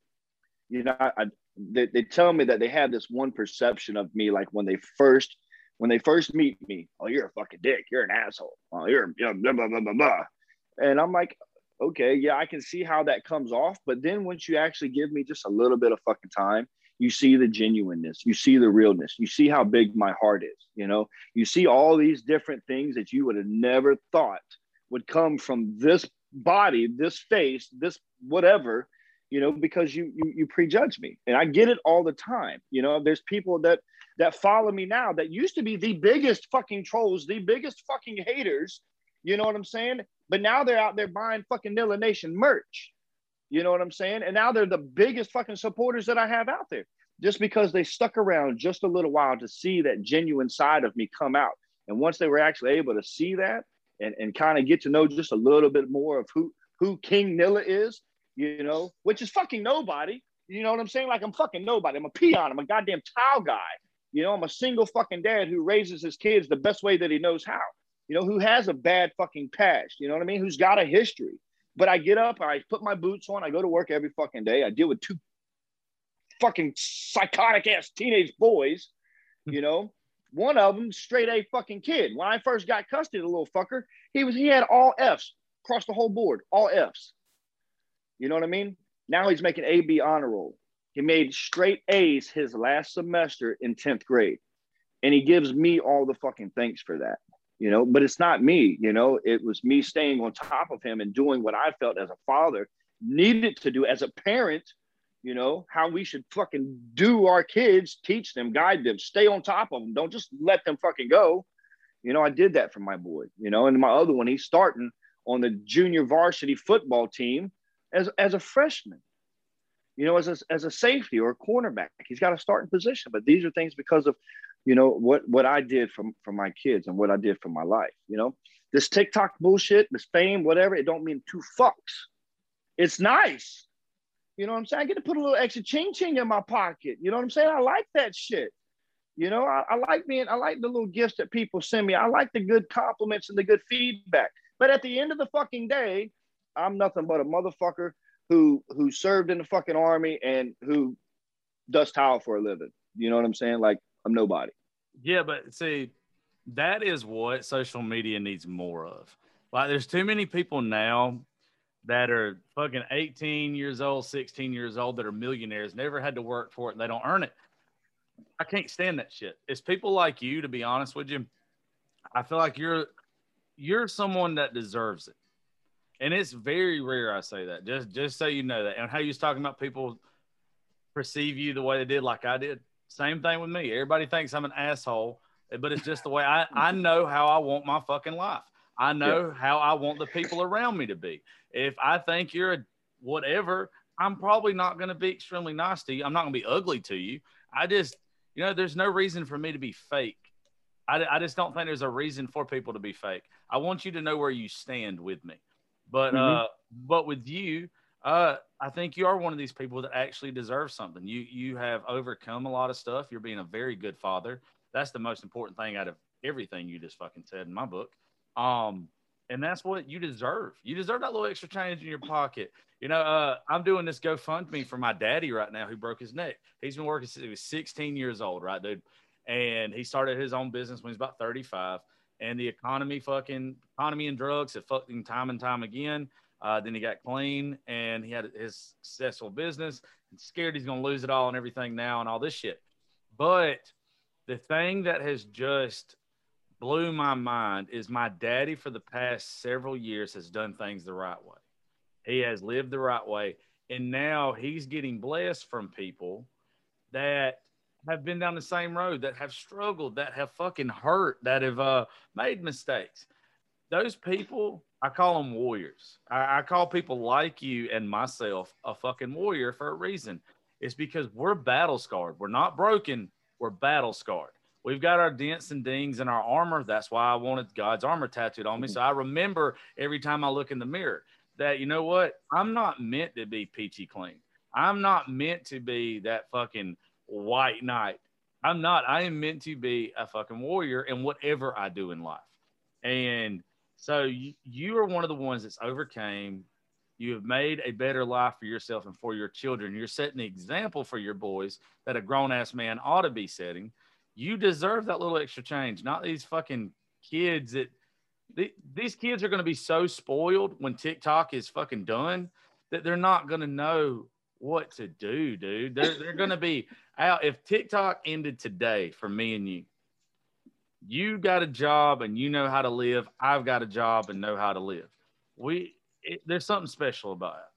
you know, I, they, they tell me that they have this one perception of me, like when they first, when they first meet me, oh, you're a fucking dick. You're an asshole. Oh, you're, you know, blah, blah, blah, blah, blah. And I'm like, okay, yeah, I can see how that comes off. But then once you actually give me just a little bit of fucking time, you see the genuineness, you see the realness, you see how big my heart is, you know, you see all these different things that you would have never thought would come from this body, this face, this whatever, you know, because you, you, you prejudge me. And I get it all the time. You know, there's people that, that follow me now that used to be the biggest fucking trolls, the biggest fucking haters. You know what I'm saying? But now they're out there buying fucking Nilla Nation merch. You know what I'm saying? And now they're the biggest fucking supporters that I have out there, just because they stuck around just a little while to see that genuine side of me come out. And once they were actually able to see that and, and kind of get to know just a little bit more of who, who King Nilla is, you know, which is fucking nobody. You know what I'm saying? Like, I'm fucking nobody. I'm a peon. I'm a goddamn tile guy. You know, I'm a single fucking dad who raises his kids the best way that he knows how. You know, who has a bad fucking past. You know what I mean? Who's got a history. But I get up, I put my boots on, I go to work every fucking day. I deal with two fucking psychotic ass teenage boys, you know. One of them, straight A fucking kid. When I first got custody of the little fucker, he was he had all F's across the whole board, all F's. You know what I mean? Now he's making A B honor roll. He made straight A's his last semester in tenth grade. And he gives me all the fucking thanks for that. You know, but it's not me, you know, it was me staying on top of him and doing what I felt as a father needed to do as a parent, you know, how we should fucking do our kids, teach them, guide them, stay on top of them. Don't just let them fucking go. You know, I did that for my boy, you know, and my other one, he's starting on the junior varsity football team as, as a freshman, you know, as a, as a safety or a cornerback. He's got a starting position, but these are things because of, you know, what, what I did for, for my kids and what I did for my life, you know, this TikTok bullshit, this fame, whatever, it don't mean two fucks. It's nice. You know what I'm saying? I get to put a little extra ching ching in my pocket. You know what I'm saying? I like that shit. You know, I, I like being, I like the little gifts that people send me. I like the good compliments and the good feedback. But at the end of the fucking day, I'm nothing but a motherfucker who, who served in the fucking army and who does tile for a living. You know what I'm saying? Like, I'm nobody. Yeah, but see, that is what social media needs more of. Like, there's too many people now that are fucking eighteen years old, sixteen years old that are millionaires, never had to work for it, and they don't earn it. I can't stand that shit. It's people like you, to be honest with you. I feel like you're you're someone that deserves it. And it's very rare I say that, just just so you know that. And how you was talking about people perceive you the way they did, like I did. Same thing with me. Everybody thinks I'm an asshole, but it's just the way I, I know how I want my fucking life. I know yeah. how I want the people around me to be. If I think you're a whatever, I'm probably not going to be extremely nice to you. I'm not going to be ugly to you. I just, you know, there's no reason for me to be fake. I, I just don't think there's a reason for people to be fake. I want you to know where you stand with me. But, mm-hmm. uh, but with you, Uh, I think you are one of these people that actually deserve something. You you have overcome a lot of stuff. You're being a very good father. That's the most important thing out of everything you just fucking said in my book. Um, and that's what you deserve. You deserve that little extra change in your pocket. You know, uh, I'm doing this GoFundMe for my daddy right now who broke his neck. He's been working since he was sixteen years old, right, dude? And he started his own business when he was about thirty-five. And the economy fucking, economy and drugs have fucked him time and time again. Uh, then he got clean and he had his successful business and scared he's going to lose it all and everything now and all this shit. But the thing that has just blew my mind is my daddy for the past several years has done things the right way. He has lived the right way. And now he's getting blessed from people that have been down the same road, that have struggled, that have fucking hurt, that have uh, made mistakes. Those people, I call them warriors. I, I call people like you and myself a fucking warrior for a reason. It's because we're battle scarred. We're not broken. We're battle scarred. We've got our dents and dings in our armor. That's why I wanted God's armor tattooed on me. So I remember every time I look in the mirror that, you know what? I'm not meant to be peachy clean. I'm not meant to be that fucking white knight. I'm not. I am meant to be a fucking warrior in whatever I do in life. And so you, you are one of the ones that's overcame. You have made a better life for yourself and for your children. You're setting the example for your boys that a grown-ass man ought to be setting. You deserve that little extra change, not these fucking kids that th- these kids are going to be so spoiled when TikTok is fucking done that they're not going to know what to do, dude. They're, they're going to be out. If TikTok ended today for me and you, you got a job and you know how to live. I've got a job and know how to live. We it, there's something special about it.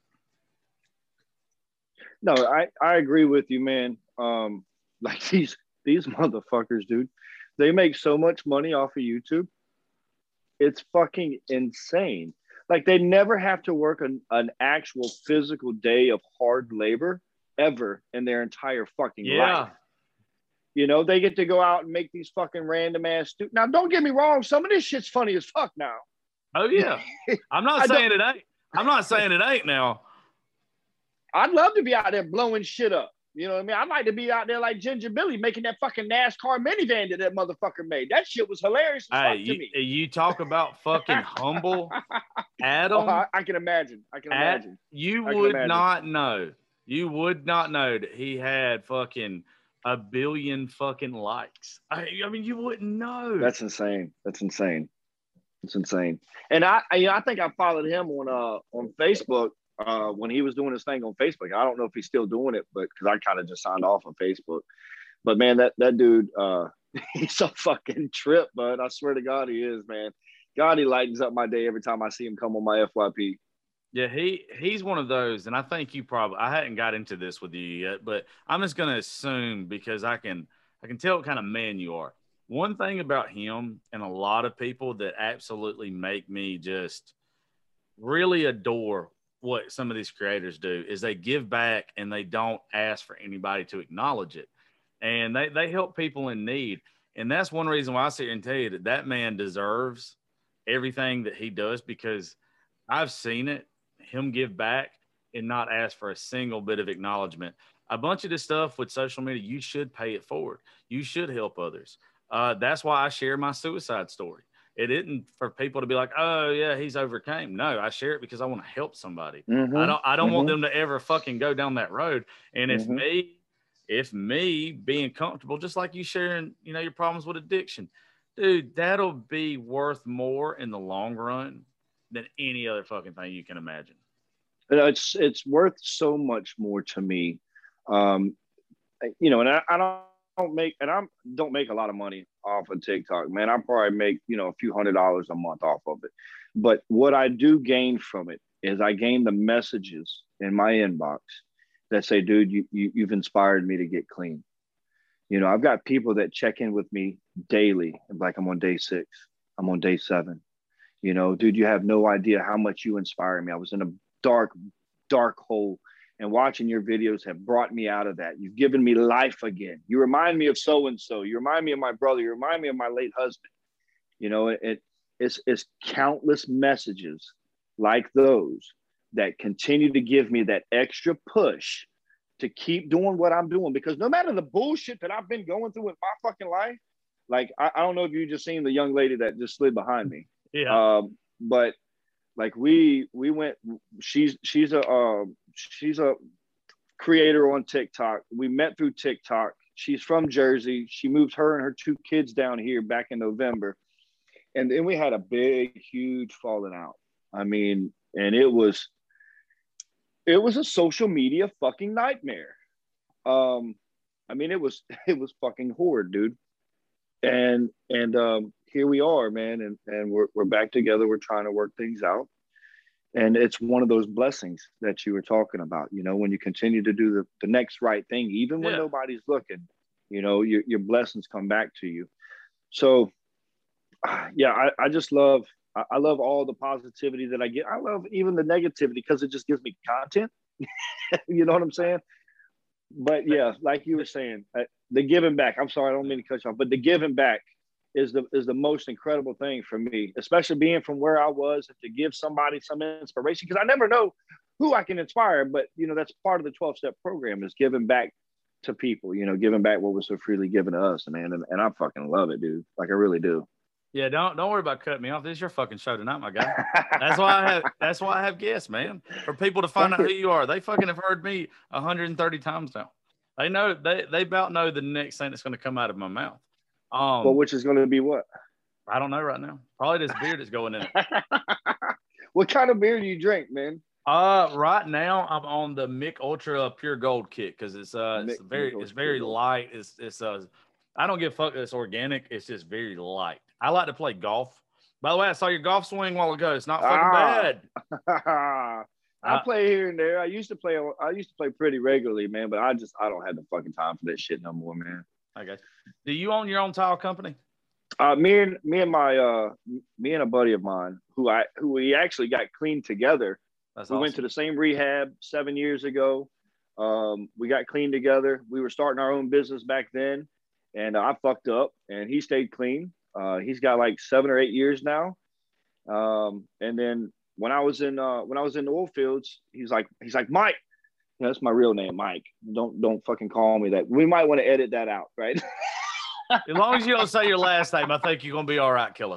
No, I, I agree with you, man. Um, like these these motherfuckers, dude, they make so much money off of YouTube. It's fucking insane. Like they never have to work an, an actual physical day of hard labor ever in their entire fucking Yeah. life. You know, they get to go out and make these fucking random ass. Stu- now, don't get me wrong. Some of this shit's funny as fuck now. Oh yeah. I'm not saying it ain't. I'm not saying it ain't now. I'd love to be out there blowing shit up. You know what I mean? I'd like to be out there like Ginger Billy making that fucking NASCAR minivan that that motherfucker made. That shit was hilarious as Hey, fuck to you, me. you talk about fucking humble, Adam. Oh, I, I can imagine. I can At, imagine. you I can would imagine. not know. You would not know that he had fucking a billion fucking likes. I, I mean, you wouldn't know. That's insane. That's insane. It's insane. And I, I, you know, I think I followed him on uh on Facebook uh when he was doing his thing on Facebook. I don't know if he's still doing it, but because I kind of just signed off on Facebook. But man, that that dude, uh, he's a fucking trip, bud. I swear to God, he is, man. God, he lightens up my day every time I see him come on my F Y P. Yeah, he he's one of those, and I think you probably I hadn't got into this with you yet, but I'm just gonna assume because I can I can tell what kind of man you are. One thing about him and a lot of people that absolutely make me just really adore what some of these creators do is they give back and they don't ask for anybody to acknowledge it. And they, they help people in need. And that's one reason why I sit here and tell you that that man deserves everything that he does, because I've seen it, him give back and not ask for a single bit of acknowledgement. A bunch of this stuff with social media, you should pay it forward. You should help others. Uh, that's why I share my suicide story. It isn't for people to be like, oh yeah, he's overcame. No, I share it because I want to help somebody. Mm-hmm. I don't, I don't mm-hmm. want them to ever fucking go down that road. And if Mm-hmm. me, if me being comfortable, just like you sharing, you know, your problems with addiction, dude, that'll be worth more in the long run than any other fucking thing you can imagine. It's, it's worth so much more to me. Um, you know, and I, I don't, don't make, and I don't make a lot of money off of TikTok, man. I probably make, you know, a few hundred dollars a month off of it. But what I do gain from it is I gain the messages in my inbox that say, dude, you, you, you've inspired me to get clean. You know, I've got people that check in with me daily. Like, I'm on day six, I'm on day seven. You know, dude, you have no idea how much you inspire me. I was in a dark, dark hole. And watching your videos have brought me out of that. You've given me life again. You remind me of so-and-so. You remind me of my brother. You remind me of my late husband. You know, it, it's, it's countless messages like those that continue to give me that extra push to keep doing what I'm doing. Because no matter the bullshit that I've been going through in my fucking life, like, I, I don't know if you just seen the young lady that just slid behind me. Yeah. Um, but like we, we went, she's, she's a, um, she's a creator on TikTok. We met through TikTok. She's from Jersey. She moved her and her two kids down here back in November. And then we had a big, huge falling out. I mean, and it was, it was a social media fucking nightmare. Um, I mean, it was, it was fucking horrid, dude. And, and, um, here we are, man. And, and we're, we're back together. We're trying to work things out. And it's one of those blessings that you were talking about, you know, when you continue to do the, the next right thing, even when yeah. nobody's looking, you know, your, your blessings come back to you. So, yeah, I, I just love, I, I love all the positivity that I get. I love even the negativity because it just gives me content. You know what I'm saying? But yeah, like you were saying, uh, the giving back, I'm sorry, I don't mean to cut you off, but the giving back is the is the most incredible thing for me, especially being from where I was, to give somebody some inspiration, because I never know who I can inspire. But, you know, that's part of the twelve-step program, is giving back to people, you know, giving back what was so freely given to us, man. And, and I fucking love it, dude. Like, I really do. Yeah, don't don't worry about cutting me off. This is your fucking show tonight, my guy. That's why I have that's why I have guests, man. For people to find out who you are. They fucking have heard me one hundred thirty times now. They know they they about know the next thing that's going to come out of my mouth. Um, well, which is going to be what? I don't know right now. Probably this beer that's going in it. What kind of beer do you drink, man? Uh, right now I'm on the Mick Ultra Pure Gold kick because it's uh it's Mick, very Mick it's very light. It's it's uh I don't give a fuck. It's organic. It's just very light. I like to play golf. By the way, I saw your golf swing a while ago. It's not fucking ah. bad. I play here and there. I used to play. I used to play pretty regularly, man. But I just I don't have the fucking time for that shit no more, man. I guess. Do you own your own tile company? Uh, me and me and my uh, me and a buddy of mine who I who we actually got clean together. That's we awesome. went to the same rehab seven years ago. Um, we got clean together. We were starting our own business back then, and uh, I fucked up, and he stayed clean. Uh, he's got like seven or eight years now. Um, and then when I was in uh, when I was in the oil fields, he's like he's like Mike. You know, that's my real name, Mike. Don't don't fucking call me that. We might want to edit that out, right? As long as you don't say your last name, I think you're gonna be all right, Killer.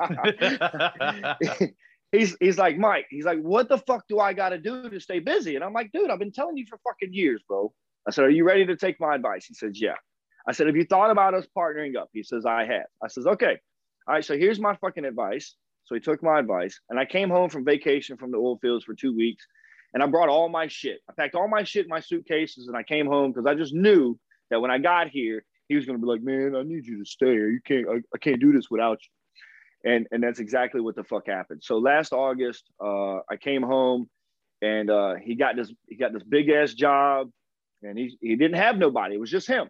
he's he's like, Mike, he's like, what the fuck do I gotta do to stay busy? And I'm like, dude, I've been telling you for fucking years, bro. I said, are you ready to take my advice? He says, yeah. I said, have you thought about us partnering up? He says, I have. I says, okay. All right, so here's my fucking advice. So he took my advice, and I came home from vacation from the oil fields for two weeks, and I brought all my shit. I packed all my shit in my suitcases, and I came home because I just knew that when I got here, he was going to be like, man, I need you to stay here. You can't, I, I can't do this without you. And and that's exactly what the fuck happened. So last August, uh, I came home, and uh, he got this, he got this big ass job, and he he didn't have nobody. It was just him.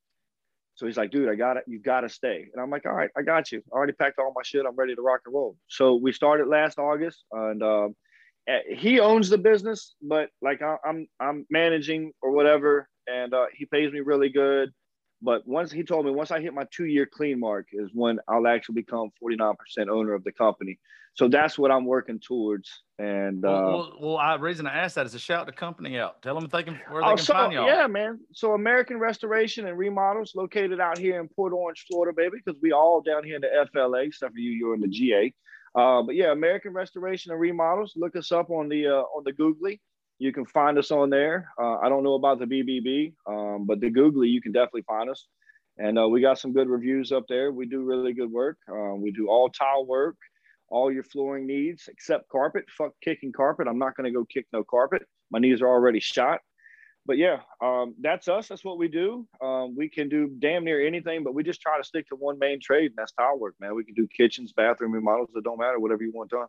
So he's like, dude, I got it. You got to stay. And I'm like, all right, I got you. I already packed all my shit. I'm ready to rock and roll. So we started last August, and uh, he owns the business, but like I, I'm I'm managing or whatever, and uh, he pays me really good. But once he told me, once I hit my two-year clean mark is when I'll actually become forty-nine percent owner of the company. So that's what I'm working towards. And uh, well, well, well, I reason I asked that is to shout the company out. Tell them if they can where they oh, can so, find y'all. Yeah, man. So American Restoration and Remodels, located out here in Port Orange, Florida, baby, because we all down here in the F L A, except for you, you're in the G A. Uh, but yeah, American Restoration and Remodels. Look us up on the uh, on the Googly. You can find us on there. Uh, I don't know about the B B B, um, but the Googly, you can definitely find us. And uh, we got some good reviews up there. We do really good work. Uh, we do all tile work, all your flooring needs, except carpet. Fuck kicking carpet. I'm not going to go kick no carpet. My knees are already shot. But yeah, um, that's us. That's what we do. Um, we can do damn near anything, but we just try to stick to one main trade, and that's tile work, man. We can do kitchens, bathroom remodels. It don't matter, whatever you want done.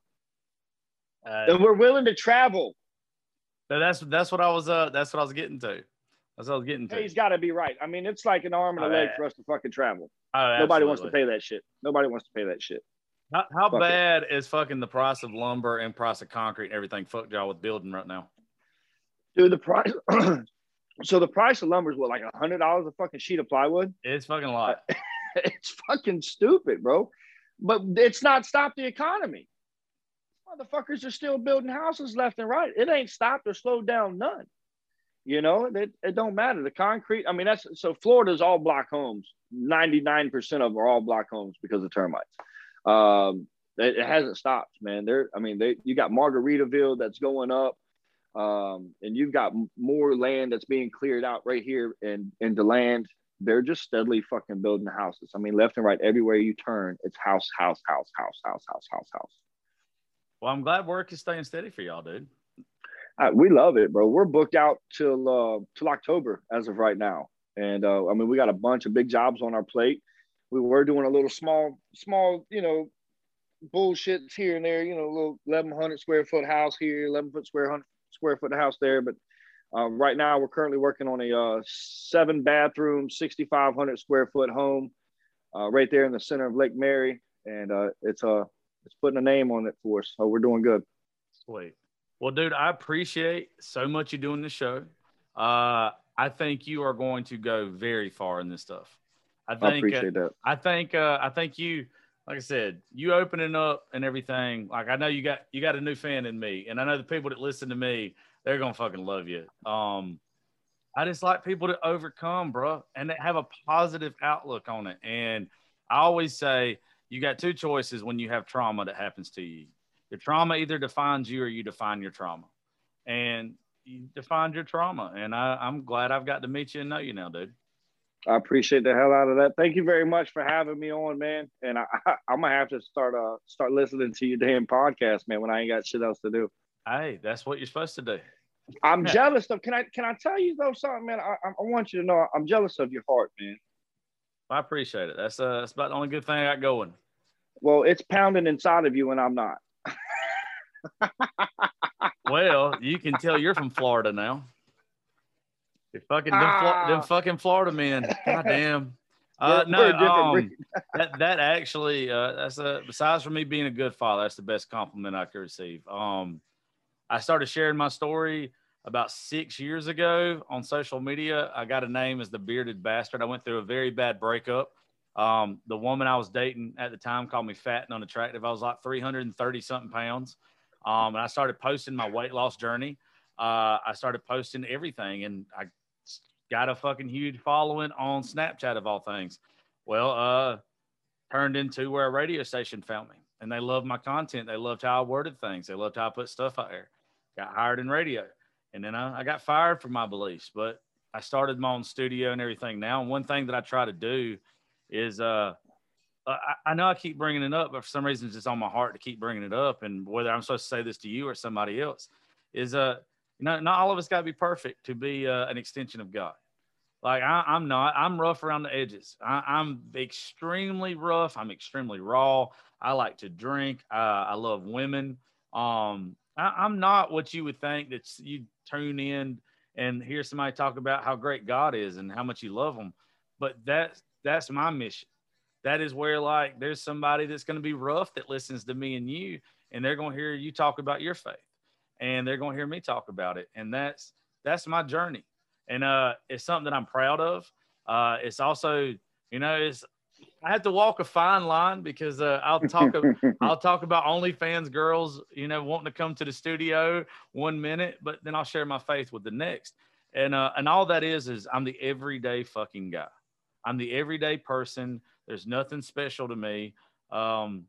Uh, and we're willing to travel. So that's that's what I was. Uh, that's what I was getting to. That's what I was getting to. Hey, he's got to be right. I mean, it's like an arm and a oh, leg yeah. for us to fucking travel. Oh, Nobody wants to pay that shit. Nobody wants to pay that shit. How, how bad it. is fucking the price of lumber and price of concrete and everything fucked y'all with building right now? Dude, the price. So the price of lumber is what, like a hundred dollars a fucking sheet of plywood? It's fucking a lot. It's fucking stupid, bro. But it's not stopped the economy. Motherfuckers are still building houses left and right. It ain't stopped or slowed down none. You know, it, it don't matter. The concrete, I mean, that's so Florida's all block homes. ninety-nine percent of them are all block homes because of termites. Um, it, it hasn't stopped, man. There, I mean, they, you got Margaritaville that's going up. Um, and you've got more land that's being cleared out right here in, in the land. They're just steadily fucking building houses. I mean, left and right, everywhere you turn, it's house, house, house, house, house, house, house, house. Well, I'm glad work is staying steady for y'all, dude. Uh, we love it, bro. We're booked out till uh, till October as of right now, and uh, I mean, we got a bunch of big jobs on our plate. We were doing a little small, small, you know, bullshits here and there. You know, a little eleven hundred square foot house here, eleven foot square hundred square foot house there. But uh, right now, we're currently working on a uh, seven bathroom, sixty-five hundred square foot home uh, right there in the center of Lake Mary, and uh, it's uh, it's putting a name on it for us. So we're doing good. Sweet. Well, dude, I appreciate so much you doing this show. Uh, I think you are going to go very far in this stuff. I think. I appreciate uh, that. I think. Uh, I think you, like I said, you opening up and everything. Like I know you got you got a new fan in me, and I know the people that listen to me, they're gonna fucking love you. Um, I just like people to overcome, bro, and that have a positive outlook on it. And I always say you got two choices when you have trauma that happens to you. Your trauma either defines you or you define your trauma. And you defined your trauma. And I, I'm glad I've got to meet you and know you now, dude. I appreciate the hell out of that. Thank you very much for having me on, man. And I, I, I'm going to have to start uh, start listening to your damn podcast, man, when I ain't got shit else to do. Hey, that's what you're supposed to do. I'm jealous of, can I can I tell you though something, man? I, I want you to know I'm jealous of your heart, man. I appreciate it. That's, uh, that's about the only good thing I got going. Well, it's pounding inside of you and I'm not. Well, you can tell you're from Florida now. You're fucking them, ah. them fucking Florida men. God damn. Uh, we're, no, we're a different um, breed. that that actually, uh, that's a besides for me being a good father, that's the best compliment I could receive. Um, I started sharing my story about six years ago on social media. I got a name as the Bearded Bastard. I went through a very bad breakup. Um, the woman I was dating at the time called me fat and unattractive. I was like three hundred thirty something pounds. Um, and I started posting my weight loss journey. Uh, I started posting everything, and I got a fucking huge following on Snapchat of all things. Well, uh, turned into where a radio station found me, and they loved my content. They loved how I worded things. They loved how I put stuff out there. Got hired in radio, and then I, I got fired for my beliefs, but I started my own studio and everything now. And one thing that I try to do is, uh, I, I know I keep bringing it up, but for some reason it's just on my heart to keep bringing it up. And whether I'm supposed to say this to you or somebody else is, uh, you know, not all of us got to be perfect to be uh, an extension of God. Like I, I'm not, I'm rough around the edges. I, I'm extremely rough. I'm extremely raw. I like to drink. Uh, I love women. Um, I, I'm not what you would think that you tune in and hear somebody talk about how great God is and how much you love him. But that's, that's my mission. That is where like, there's somebody that's going to be rough that listens to me and you, and they're going to hear you talk about your faith, and they're going to hear me talk about it. And that's, that's my journey. And uh, it's something that I'm proud of. Uh, it's also, you know, it's I have to walk a fine line because uh, I'll talk I'll talk about OnlyFans girls, you know, wanting to come to the studio one minute, but then I'll share my faith with the next. And uh, and all that is is I'm the everyday fucking guy. I'm the everyday person. There's nothing special to me. Um,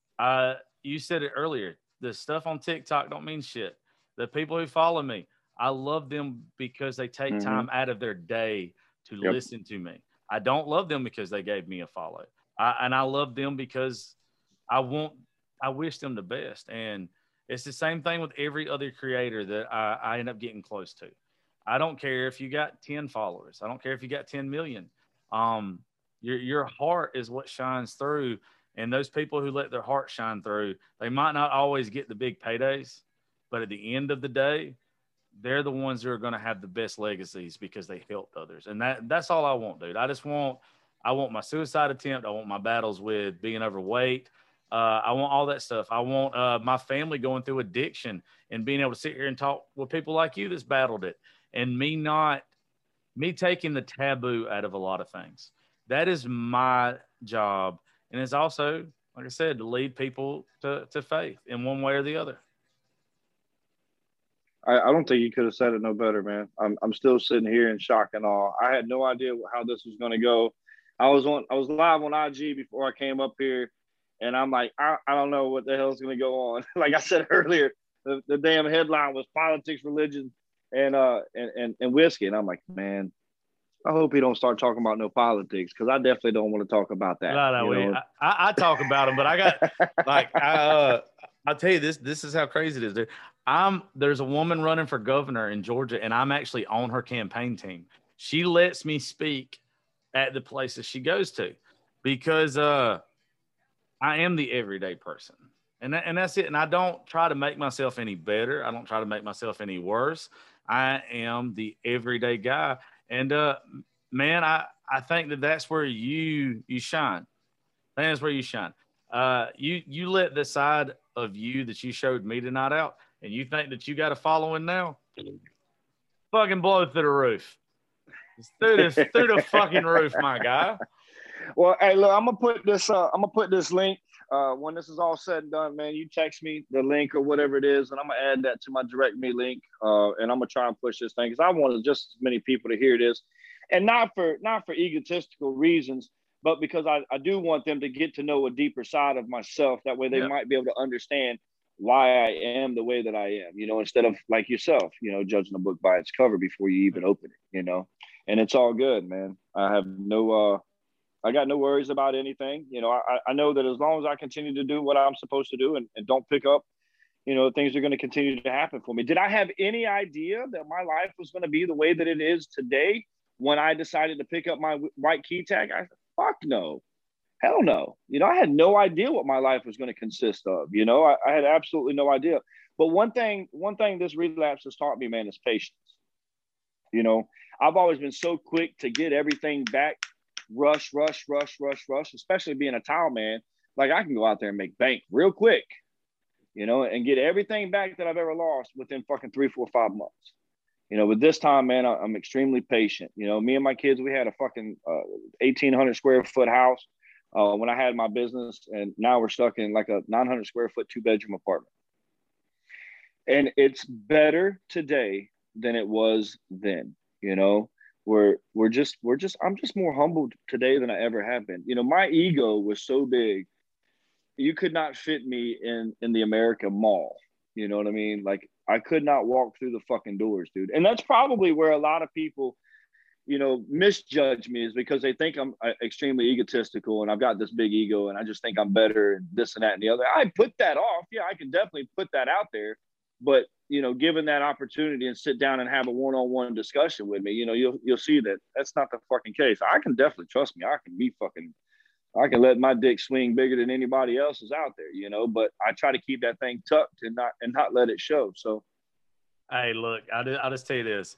I you said it earlier. The stuff on TikTok don't mean shit. The people who follow me, I love them because they take Mm-hmm. time out of their day to Yep. listen to me. I don't love them because they gave me a follow. I, and I love them because I want, I wish them the best. And it's the same thing with every other creator that I, I end up getting close to. I don't care if you got ten followers. I don't care if you got ten million. Um, your, your heart is what shines through. And those people who let their heart shine through, they might not always get the big paydays, but at the end of the day, they're the ones who are going to have the best legacies because they helped others. And that that's all I want, dude. I just want, I want my suicide attempt. I want my battles with being overweight. Uh, I want all that stuff. I want uh, my family going through addiction and being able to sit here and talk with people like you that's battled it, and me not, me taking the taboo out of a lot of things. That is my job. And it's also, like I said, to lead people to, to faith in one way or the other. I, I don't think you could have said it no better, man. I'm I'm still sitting here in shock and awe. I had no idea how this was going to go. I was on I was live on I G before I came up here, and I'm like, I, I don't know what the hell is going to go on. Like I said earlier, the, the damn headline was politics, religion, and uh and, and and whiskey, and I'm like, man, I hope he don't start talking about no politics, because I definitely don't want to talk about that. No, no, you we, know? I, I talk about them, but I got like I, uh, I'll tell you this. This is how crazy it is, dude. I'm there's a woman running for governor in Georgia, and I'm actually on her campaign team. She lets me speak at the places she goes to because uh, I am the everyday person, and that, and that's it. And I don't try to make myself any better. I don't try to make myself any worse. I am the everyday guy, and uh, man, I I think that that's where you you shine. I think that's where you shine. Uh, you you let the side of you that you showed me tonight out, and you think that you got a following now, fucking blow it through the roof. It's through the through the fucking roof, my guy. Well, hey, look, I'm gonna put this. Uh, I'm gonna put this link. Uh, when this is all said and done, man, you text me the link or whatever it is, and I'm gonna add that to my direct me link. Uh, and I'm gonna try and push this thing because I want just as many people to hear this, and not for not for egotistical reasons, but because I, I do want them to get to know a deeper side of myself. That way, they Yeah. might be able to understand why I am the way that I am. You know, instead of like yourself, you know, judging a book by its cover before you even open it. You know, and it's all good, man. I have no. Uh, I got no worries about anything. You know, I, I know that as long as I continue to do what I'm supposed to do and, and don't pick up, you know, things are going to continue to happen for me. Did I have any idea that my life was going to be the way that it is today when I decided to pick up my white key tag? I said, fuck no. Hell no. You know, I had no idea what my life was going to consist of. You know, I, I had absolutely no idea. But one thing, one thing this relapse has taught me, man, is patience. You know, I've always been so quick to get everything back rush, rush, rush, rush, rush, especially being a towel man. Like I can go out there and make bank real quick, you know, and get everything back that I've ever lost within fucking three, four, five months. You know, but this time, man, I'm extremely patient. You know, me and my kids, we had a fucking uh, eighteen hundred square foot house uh, when I had my business, and now we're stuck in like a nine hundred square foot two bedroom apartment. And it's better today than it was then. You know, we're we're just we're just I'm just more humbled today than I ever have been. You know, my ego was so big, you could not fit me in in the America Mall. You know what I mean? Like I could not walk through the fucking doors, dude. And that's probably where a lot of people, you know, misjudge me, is because they think I'm extremely egotistical and I've got this big ego and I just think I'm better and this and that and the other. I put that off. Yeah, I can definitely put that out there. But, you know, given that opportunity and sit down and have a one-on-one discussion with me, you know, you'll you'll see that that's not the fucking case. I can definitely, trust me, I can be fucking, I can let my dick swing bigger than anybody else's out there, you know, but I try to keep that thing tucked and not and not let it show. So, hey, look, I just, I'll just tell you this.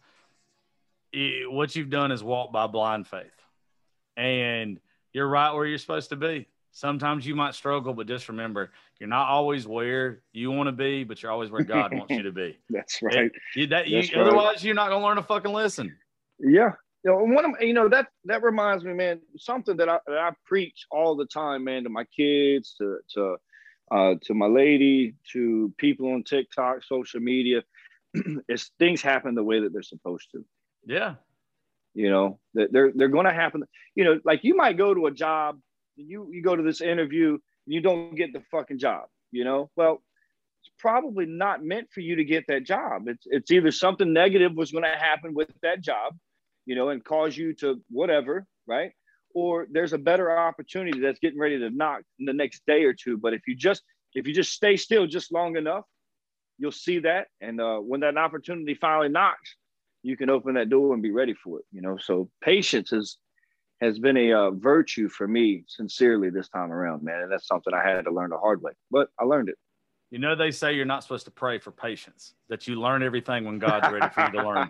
What you've done is walk by blind faith. And you're right where you're supposed to be. Sometimes you might struggle, but just remember, you're not always where you want to be, but you're always where God wants you to be. That's right. And you, that, you, That's right. Otherwise, you're not going to learn a fucking lesson. Yeah. You know, one of you know that that reminds me, man, something that I that I preach all the time, man, to my kids, to to uh, to my lady, to people on TikTok, social media, is things happen the way that they're supposed to. Yeah. You know, that they're they're going to happen. You know, like you might go to a job, you you go to this interview, and you don't get the fucking job. You know, well, it's probably not meant for you to get that job. It's it's either something negative was going to happen with that job, you know, and cause you to whatever, right? Or there's a better opportunity that's getting ready to knock in the next day or two. But if you just if you just stay still just long enough, you'll see that. And uh, when that opportunity finally knocks, you can open that door and be ready for it, you know? So patience is, has been a uh, virtue for me, sincerely, this time around, man. And that's something I had to learn the hard way, but I learned it. You know, they say you're not supposed to pray for patience, that you learn everything when God's ready for you to learn.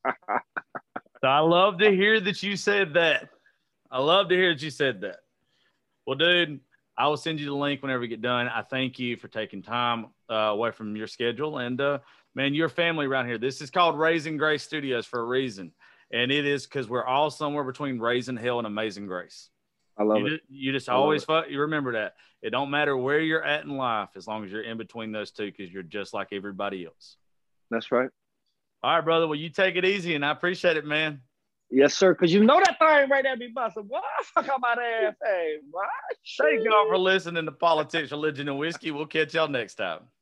So I love to hear that you said that. I love to hear that you said that. Well, dude, I will send you the link whenever we get done. I thank you for taking time uh, away from your schedule. And, uh, man, your family around here. This is called Raising Grace Studios for a reason. And it is because we're all somewhere between Raising Hell and Amazing Grace. I love you it. Just, you just I always – you remember that. It don't matter where you're at in life as long as you're in between those two, because you're just like everybody else. That's right. All right, brother. Well, you take it easy, and I appreciate it, man. Yes, sir. Because you know that thing right there be busting. What? Fuck out my ass. Hey, what? Thank y'all for listening to Politics, Religion, and Whiskey. We'll catch y'all next time.